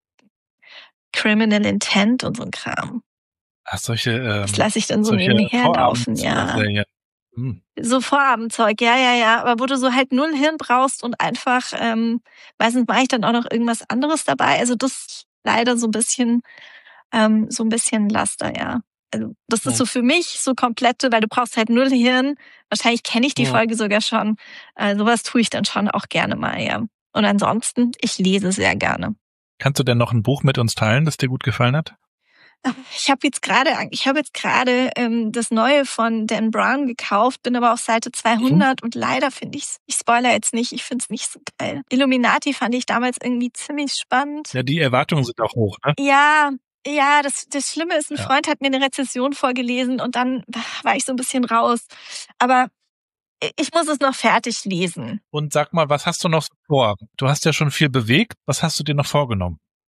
Criminal Intent und so ein Kram. Ach, solche, ähm, Das lasse ich dann so solche nebenher laufen, ja. Vorabendserien. Hm. So Vorabendzeug, ja, ja, ja. Aber wo du so halt null Hirn brauchst und einfach, ähm, meistens mache ich dann auch noch irgendwas anderes dabei. Also das leider so ein bisschen, ähm, so ein bisschen Laster, ja. Also das ist so für mich so komplette, weil du brauchst halt null Hirn. Wahrscheinlich kenne ich die Ja. Folge sogar schon. Äh, sowas tue ich dann schon auch gerne mal, ja. Und ansonsten, ich lese sehr gerne. Kannst du denn noch ein Buch mit uns teilen, das dir gut gefallen hat? Ich habe jetzt gerade, ich habe jetzt gerade ähm, das Neue von Dan Brown gekauft, bin aber auf Seite zweihundert mhm. und leider finde ich es, ich spoiler jetzt nicht, ich finde es nicht so geil. Illuminati fand ich damals irgendwie ziemlich spannend. Ja, die Erwartungen sind auch hoch, ne? Ja, ja, das, das Schlimme ist, ein ja. Freund hat mir eine Rezension vorgelesen und dann war ich so ein bisschen raus. Aber ich muss es noch fertig lesen. Und sag mal, was hast du noch vor? Du hast ja schon viel bewegt. Was hast du dir noch vorgenommen?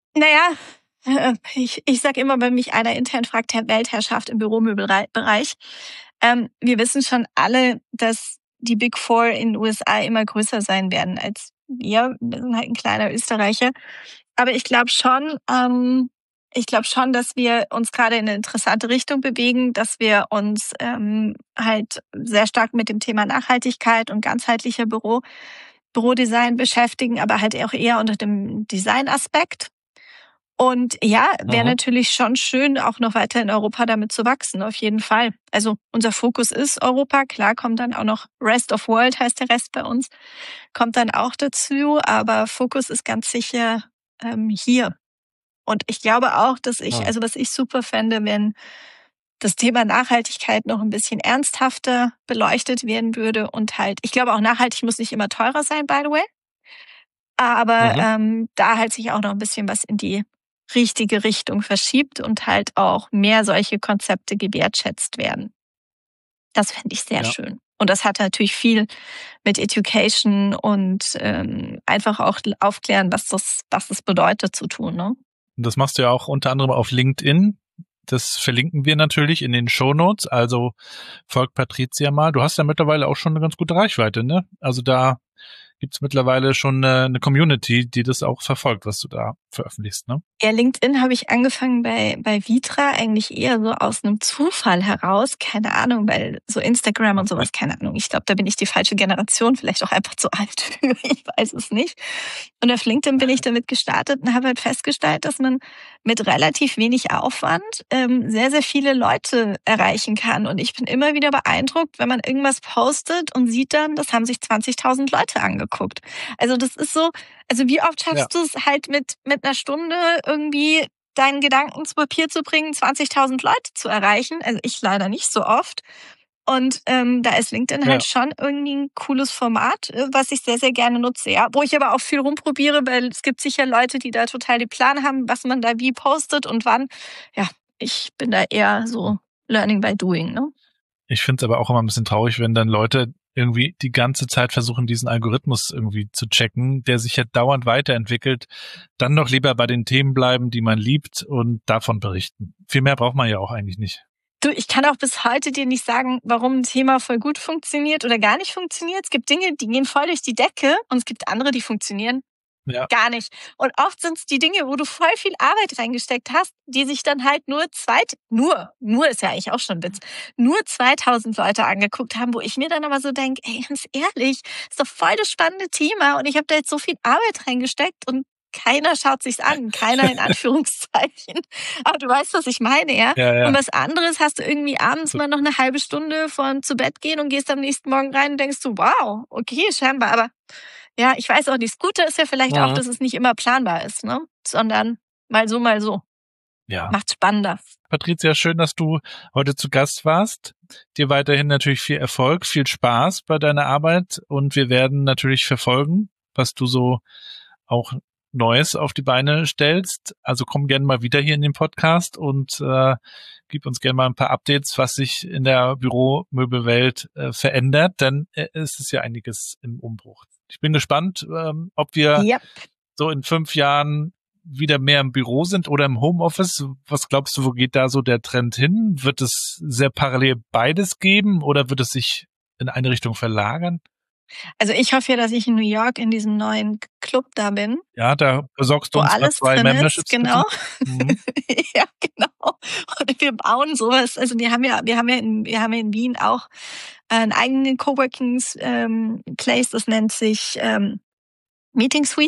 Naja, ich, ich sag immer, wenn mich einer intern fragt, Weltherrschaft im Büromöbelbereich. Ähm, wir wissen schon alle, dass die Big Four in den U S A immer größer sein werden als wir. Wir sind halt ein kleiner Österreicher. Aber ich glaube schon, ähm, ich glaube schon, dass wir uns gerade in eine interessante Richtung bewegen, dass wir uns ähm, halt sehr stark mit dem Thema Nachhaltigkeit und ganzheitlicher Büro, Bürodesign beschäftigen, aber halt auch eher unter dem Designaspekt. Und ja, wäre natürlich schon schön, auch noch weiter in Europa damit zu wachsen, auf jeden Fall. Also unser Fokus ist Europa, klar kommt dann auch noch Rest of World, heißt der Rest bei uns, kommt dann auch dazu, aber Fokus ist ganz sicher ähm, hier. Und ich glaube auch, dass ich, also was ich super fände, wenn das Thema Nachhaltigkeit noch ein bisschen ernsthafter beleuchtet werden würde und halt, ich glaube auch nachhaltig muss nicht immer teurer sein, by the way, aber mhm. ähm, da halt sich auch noch ein bisschen was in die richtige Richtung verschiebt und halt auch mehr solche Konzepte gewertschätzt werden. Das fände ich sehr ja. schön. Und das hat natürlich viel mit Education und ähm, einfach auch aufklären, was das, was das bedeutet zu tun, ne? Das machst du ja auch unter anderem auf LinkedIn. Das verlinken wir natürlich in den Shownotes. Also folgt Patricia mal. Du hast ja mittlerweile auch schon eine ganz gute Reichweite, ne? Also da gibt's mittlerweile schon eine, eine Community, die das auch verfolgt, was du da veröffentlichst, ne? Ja, LinkedIn habe ich angefangen bei bei Vitra eigentlich eher so aus einem Zufall heraus, keine Ahnung, weil so Instagram und sowas, keine Ahnung. Ich glaube, da bin ich die falsche Generation, vielleicht auch einfach zu alt für, ich weiß es nicht. Und auf LinkedIn bin ich damit gestartet und habe halt festgestellt, dass man mit relativ wenig Aufwand ähm, sehr, sehr viele Leute erreichen kann. Und ich bin immer wieder beeindruckt, wenn man irgendwas postet und sieht dann, das haben sich zwanzigtausend Leute angeguckt. Also das ist so, also wie oft schaffst ja. du es halt mit mit einer Stunde irgendwie deinen Gedanken zu Papier zu bringen, zwanzigtausend Leute zu erreichen? Also ich leider nicht so oft. Und ähm, da ist LinkedIn ja. halt schon irgendwie ein cooles Format, was ich sehr, sehr gerne nutze. Ja, wo ich aber auch viel rumprobiere, weil es gibt sicher Leute, die da total die Plan haben, was man da wie postet und wann. Ja, ich bin da eher so Learning by Doing, ne? Ich finde es aber auch immer ein bisschen traurig, wenn dann Leute irgendwie die ganze Zeit versuchen, diesen Algorithmus irgendwie zu checken, der sich ja dauernd weiterentwickelt, dann doch lieber bei den Themen bleiben, die man liebt und davon berichten. Viel mehr braucht man ja auch eigentlich nicht. Du, ich kann auch bis heute dir nicht sagen, warum ein Thema voll gut funktioniert oder gar nicht funktioniert. Es gibt Dinge, die gehen voll durch die Decke und es gibt andere, die funktionieren ja. gar nicht. Und oft sind es die Dinge, wo du voll viel Arbeit reingesteckt hast, die sich dann halt nur zwei, nur, nur ist ja eigentlich auch schon ein Witz, nur zweitausend Leute angeguckt haben, wo ich mir dann aber so denke, ey, ganz ehrlich, ist doch voll das spannende Thema und ich habe da jetzt so viel Arbeit reingesteckt und keiner schaut sich's an, keiner in Anführungszeichen. Aber du weißt, was ich meine, ja? Ja, ja. Und was anderes hast du irgendwie abends mal noch eine halbe Stunde vor zu Bett gehen und gehst am nächsten Morgen rein und denkst du, wow, okay, scheinbar. Aber ja, ich weiß auch nicht. Das Gute ist ja vielleicht ja. auch, dass es nicht immer planbar ist, ne? Sondern mal so, mal so. Ja. Macht's spannender. Patricia, schön, dass du heute zu Gast warst. Dir weiterhin natürlich viel Erfolg, viel Spaß bei deiner Arbeit und wir werden natürlich verfolgen, was du so auch Neues auf die Beine stellst. Also komm gerne mal wieder hier in den Podcast und äh, gib uns gerne mal ein paar Updates, was sich in der Büromöbelwelt äh, verändert, denn äh, es ist ja einiges im Umbruch. Ich bin gespannt, ähm, ob wir yep. so in fünf Jahren wieder mehr im Büro sind oder im Homeoffice. Was glaubst du, wo geht da so der Trend hin? Wird es sehr parallel beides geben oder wird es sich in eine Richtung verlagern? Also ich hoffe ja, dass ich in New York in diesem neuen Club da bin. Ja, da besorgst du uns alles zwei Memberships. Genau. Mhm. Ja, genau. Und wir bauen sowas. Also wir haben ja, wir haben ja in, wir haben ja in Wien auch einen eigenen Coworking ähm, Place. Das nennt sich ähm, Meeting Suites.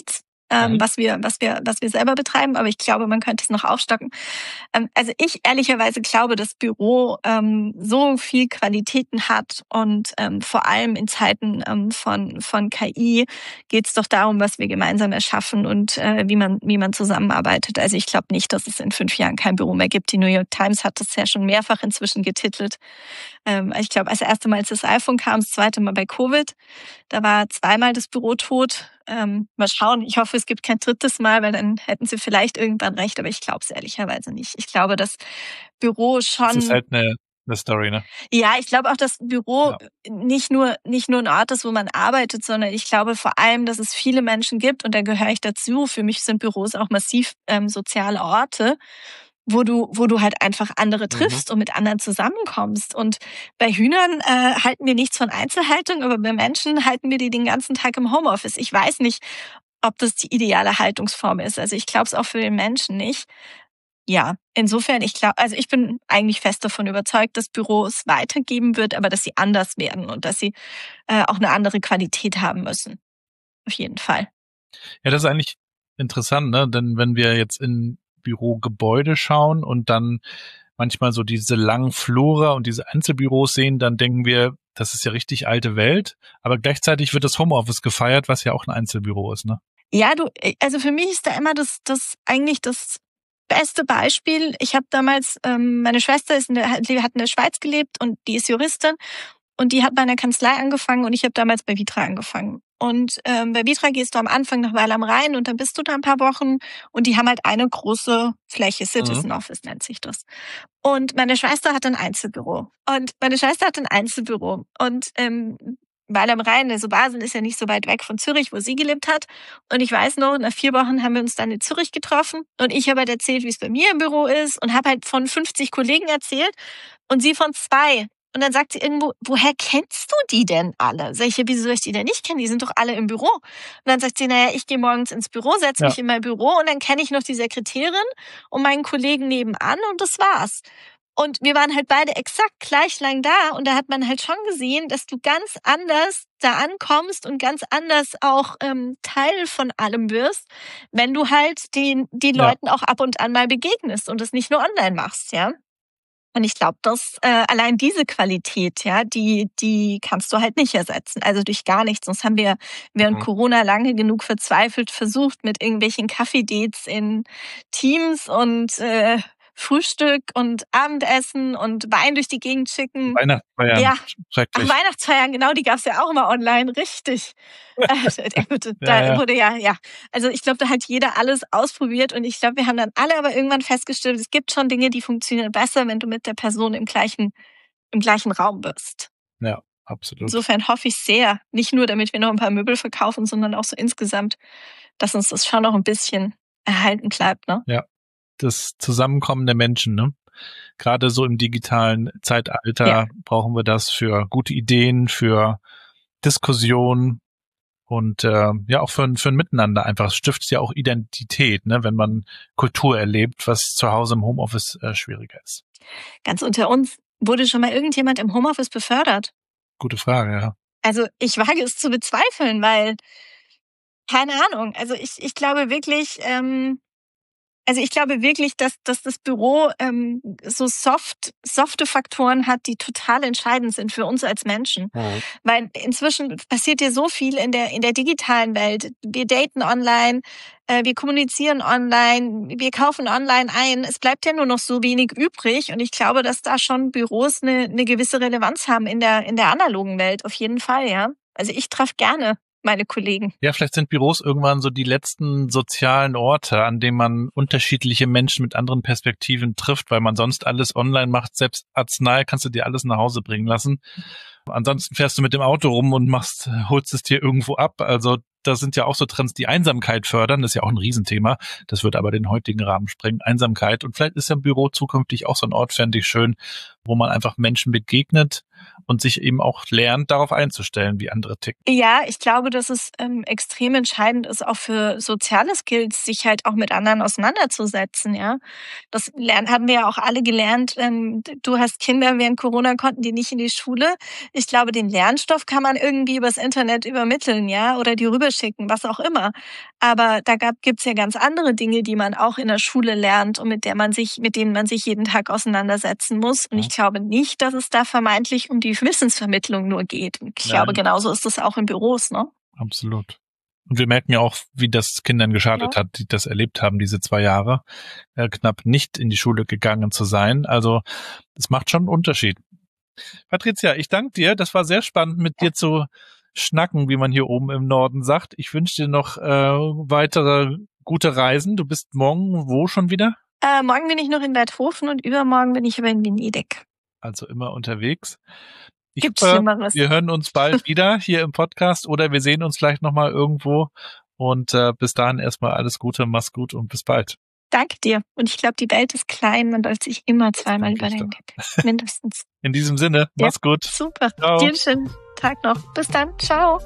ähm, Mhm. was wir, was wir, was wir selber betreiben. Aber ich glaube, man könnte es noch aufstocken. Ähm, also ich ehrlicherweise glaube, dass Büro ähm, so viel Qualitäten hat und ähm, vor allem in Zeiten ähm, von von K I geht es doch darum, was wir gemeinsam erschaffen und äh, wie man wie man zusammenarbeitet. Also ich glaube nicht, dass es in fünf Jahren kein Büro mehr gibt. Die New York Times hat das ja schon mehrfach inzwischen getitelt. Ähm, ich glaube, als erste Mal, als das iPhone kam, das zweite Mal bei Covid, da war zweimal das Büro tot. Ähm, mal schauen. Ich hoffe, es gibt kein drittes Mal, weil dann hätten sie vielleicht irgendwann recht, aber ich glaube es ehrlicherweise nicht. Ich glaube, dass Büro schon... Das ist halt eine, eine Story, ne? Ja, ich glaube auch, dass Büro Ja. nicht nur nicht nur ein Ort ist, wo man arbeitet, sondern ich glaube vor allem, dass es viele Menschen gibt, und da gehöre ich dazu. Für mich sind Büros auch massiv ähm, soziale Orte, wo du wo du halt einfach andere triffst und mit anderen zusammenkommst. Und bei Hühnern äh, halten wir nichts von Einzelhaltung, aber bei Menschen halten wir die den ganzen Tag im Homeoffice. Ich weiß nicht, ob das die ideale Haltungsform ist. Also ich glaube es auch für den Menschen nicht. Ja, insofern, ich glaube, also ich bin eigentlich fest davon überzeugt, dass Büros weitergeben wird, aber dass sie anders werden und dass sie äh, auch eine andere Qualität haben müssen. Auf jeden Fall. Ja, das ist eigentlich interessant, ne? Denn wenn wir jetzt in Bürogebäude schauen und dann manchmal so diese langen Flure und diese Einzelbüros sehen, dann denken wir, das ist ja richtig alte Welt. Aber gleichzeitig wird das Homeoffice gefeiert, was ja auch ein Einzelbüro ist, ne? Ja, du, also für mich ist da immer das, das eigentlich das beste Beispiel. Ich habe damals, ähm, meine Schwester ist in der, die hat in der Schweiz gelebt und die ist Juristin und die hat bei einer Kanzlei angefangen und ich habe damals bei Vitra angefangen. Und ähm, bei Vitra gehst du am Anfang nach Weil am Rhein und dann bist du da ein paar Wochen und die haben halt eine große Fläche, Citizen Office nennt sich das. Und meine Schwester hat ein Einzelbüro und meine Schwester hat ein Einzelbüro und ähm, Weil am Rhein, also Basel ist ja nicht so weit weg von Zürich, wo sie gelebt hat. Und ich weiß noch, nach vier Wochen haben wir uns dann in Zürich getroffen. Und ich habe halt erzählt, wie es bei mir im Büro ist und habe halt von fünfzig Kollegen erzählt und sie von zwei. Und dann sagt sie irgendwo, woher kennst du die denn alle? Sag ich, ja, wieso soll ich die denn nicht kennen? Die sind doch alle im Büro. Und dann sagt sie, naja, ich gehe morgens ins Büro, setze Ja. mich in mein Büro und dann kenne ich noch die Sekretärin und meinen Kollegen nebenan und das war's. Und wir waren halt beide exakt gleich lang da und da hat man halt schon gesehen, dass du ganz anders da ankommst und ganz anders auch ähm, Teil von allem wirst, wenn du halt den die Ja. Leuten auch ab und an mal begegnest und es nicht nur online machst, ja. Und ich glaube, dass äh, allein diese Qualität, ja, die die kannst du halt nicht ersetzen, also durch gar nichts. Sonst haben wir während Mhm. Corona lange genug verzweifelt versucht mit irgendwelchen Kaffee-Dates in Teams und äh, Frühstück und Abendessen und Wein durch die Gegend schicken. Weihnachtsfeiern. Ja. Ach, Schrecklich. Weihnachtsfeiern, genau, die gab's ja auch immer online, richtig. Äh, da Ja, ja. wurde ja, ja. Also ich glaube, da hat jeder alles ausprobiert und ich glaube, wir haben dann alle aber irgendwann festgestellt, es gibt schon Dinge, die funktionieren besser, wenn du mit der Person im gleichen, im gleichen Raum bist. Ja, absolut. Insofern hoffe ich sehr, nicht nur, damit wir noch ein paar Möbel verkaufen, sondern auch so insgesamt, dass uns das schon noch ein bisschen erhalten bleibt, ne? Das Zusammenkommen der Menschen, ne? Gerade so im digitalen Zeitalter Ja. brauchen wir das für gute Ideen, für Diskussion und äh, ja auch für, für ein Miteinander einfach. Es stiftet ja auch Identität, ne? Wenn man Kultur erlebt, was zu Hause im Homeoffice äh, schwieriger ist. Ganz unter uns, wurde schon mal irgendjemand im Homeoffice befördert? Gute Frage, ja. Also ich wage es zu bezweifeln, weil, keine Ahnung, also ich, ich glaube wirklich, ähm, also ich glaube wirklich, dass, dass das Büro ähm, so soft, softe Faktoren hat, die total entscheidend sind für uns als Menschen. Mhm. Weil inzwischen passiert ja so viel in der in der digitalen Welt. Wir daten online, äh, wir kommunizieren online, wir kaufen online ein. Es bleibt ja nur noch so wenig übrig. Und ich glaube, dass da schon Büros eine, eine gewisse Relevanz haben in der in der analogen Welt. Auf jeden Fall, ja. Also ich treffe gerne meine Kollegen. Ja, vielleicht sind Büros irgendwann so die letzten sozialen Orte, an denen man unterschiedliche Menschen mit anderen Perspektiven trifft, weil man sonst alles online macht. Selbst Arznei kannst du dir alles nach Hause bringen lassen. Ansonsten fährst du mit dem Auto rum und machst, holst es dir irgendwo ab. Also da sind ja auch so Trends, die Einsamkeit fördern. Das ist ja auch ein Riesenthema. Das wird aber den heutigen Rahmen sprengen. Einsamkeit. Und vielleicht ist ja ein Büro zukünftig auch so ein Ort, fände ich schön, wo man einfach Menschen begegnet und sich eben auch lernt, darauf einzustellen, wie andere ticken. Ja, ich glaube, dass es ähm, extrem entscheidend ist, auch für soziale Skills, sich halt auch mit anderen auseinanderzusetzen, ja. Das lernen, haben wir ja auch alle gelernt. Ähm, du hast Kinder, während Corona konnten die nicht in die Schule. Ich glaube, den Lernstoff kann man irgendwie übers Internet übermitteln, ja, oder die rüberschicken, was auch immer. Aber da gab, gibt's ja ganz andere Dinge, die man auch in der Schule lernt und mit der man sich, mit denen man sich jeden Tag auseinandersetzen muss. Und ich glaube nicht, dass es da vermeintlich um die Wissensvermittlung nur geht. Ich Nein. glaube, genauso ist es auch in Büros, ne? Absolut. Und wir merken ja auch, wie das Kindern geschadet Ja. hat, die das erlebt haben, diese zwei Jahre, äh, knapp nicht in die Schule gegangen zu sein. Also es macht schon einen Unterschied. Patricia, ich danke dir. Das war sehr spannend, mit dir zu schnacken, wie man hier oben im Norden sagt. Ich wünsche dir noch äh, weitere gute Reisen. Du bist morgen wo schon wieder? Äh, morgen bin ich noch in Weidhofen und übermorgen bin ich aber in Venedig. Also immer unterwegs. Ich Gibt's hoffe, Schlimmeres? wir hören uns bald wieder hier im Podcast oder wir sehen uns vielleicht nochmal irgendwo. Und äh, bis dahin erstmal alles Gute, mach's gut und bis bald. Danke dir. Und ich glaube, die Welt ist klein, man sollte sich immer zweimal denke ich überdenken. Mindestens. In diesem Sinne, Ja. mach's gut. Super. Ciao. Dir einen schönen Tag noch. Bis dann. Ciao.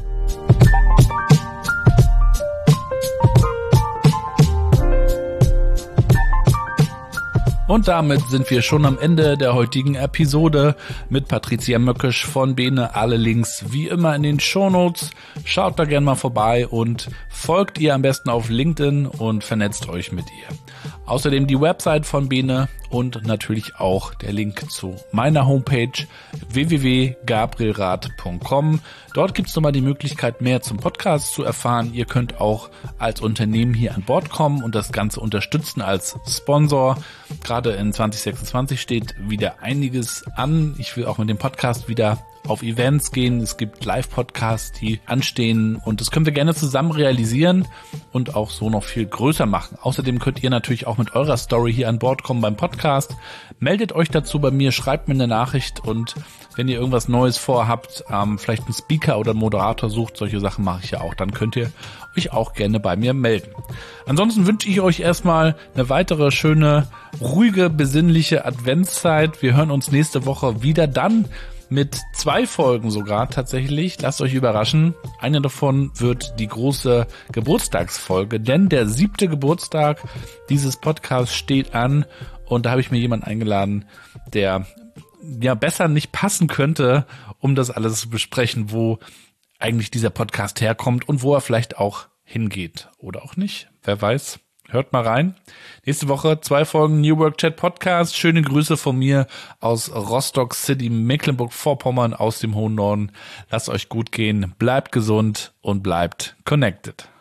Und damit sind wir schon am Ende der heutigen Episode mit Patricia Möckisch von Bene. Alle Links wie immer in den Shownotes. Schaut da gerne mal vorbei und folgt ihr am besten auf LinkedIn und vernetzt euch mit ihr. Außerdem die Website von Bene und natürlich auch der Link zu meiner Homepage w w w punkt gabrielrath punkt com. Dort gibt es nochmal die Möglichkeit, mehr zum Podcast zu erfahren. Ihr könnt auch als Unternehmen hier an Bord kommen und das Ganze unterstützen als Sponsor. Gerade in zwanzig sechsundzwanzig steht wieder einiges an. Ich will auch mit dem Podcast wieder auf Events gehen. Es gibt Live-Podcasts, die anstehen und das können wir gerne zusammen realisieren und auch so noch viel größer machen. Außerdem könnt ihr natürlich auch mit eurer Story hier an Bord kommen beim Podcast. Meldet euch dazu bei mir, schreibt mir eine Nachricht und wenn ihr irgendwas Neues vorhabt, ähm, vielleicht einen Speaker oder einen Moderator sucht, solche Sachen mache ich ja auch, dann könnt ihr euch auch gerne bei mir melden. Ansonsten wünsche ich euch erstmal eine weitere schöne, ruhige, besinnliche Adventszeit. Wir hören uns nächste Woche wieder dann mit zwei Folgen sogar tatsächlich. Lasst euch überraschen. Eine davon wird die große Geburtstagsfolge, denn der siebte Geburtstag dieses Podcasts steht an und da habe ich mir jemanden eingeladen, der ja besser nicht passen könnte, um das alles zu besprechen, wo eigentlich dieser Podcast herkommt und wo er vielleicht auch hingeht oder auch nicht. Wer weiß. Hört mal rein. Nächste Woche zwei Folgen New Work Chat Podcast. Schöne Grüße von mir aus Rostock City, Mecklenburg-Vorpommern aus dem hohen Norden. Lasst euch gut gehen, bleibt gesund und bleibt connected.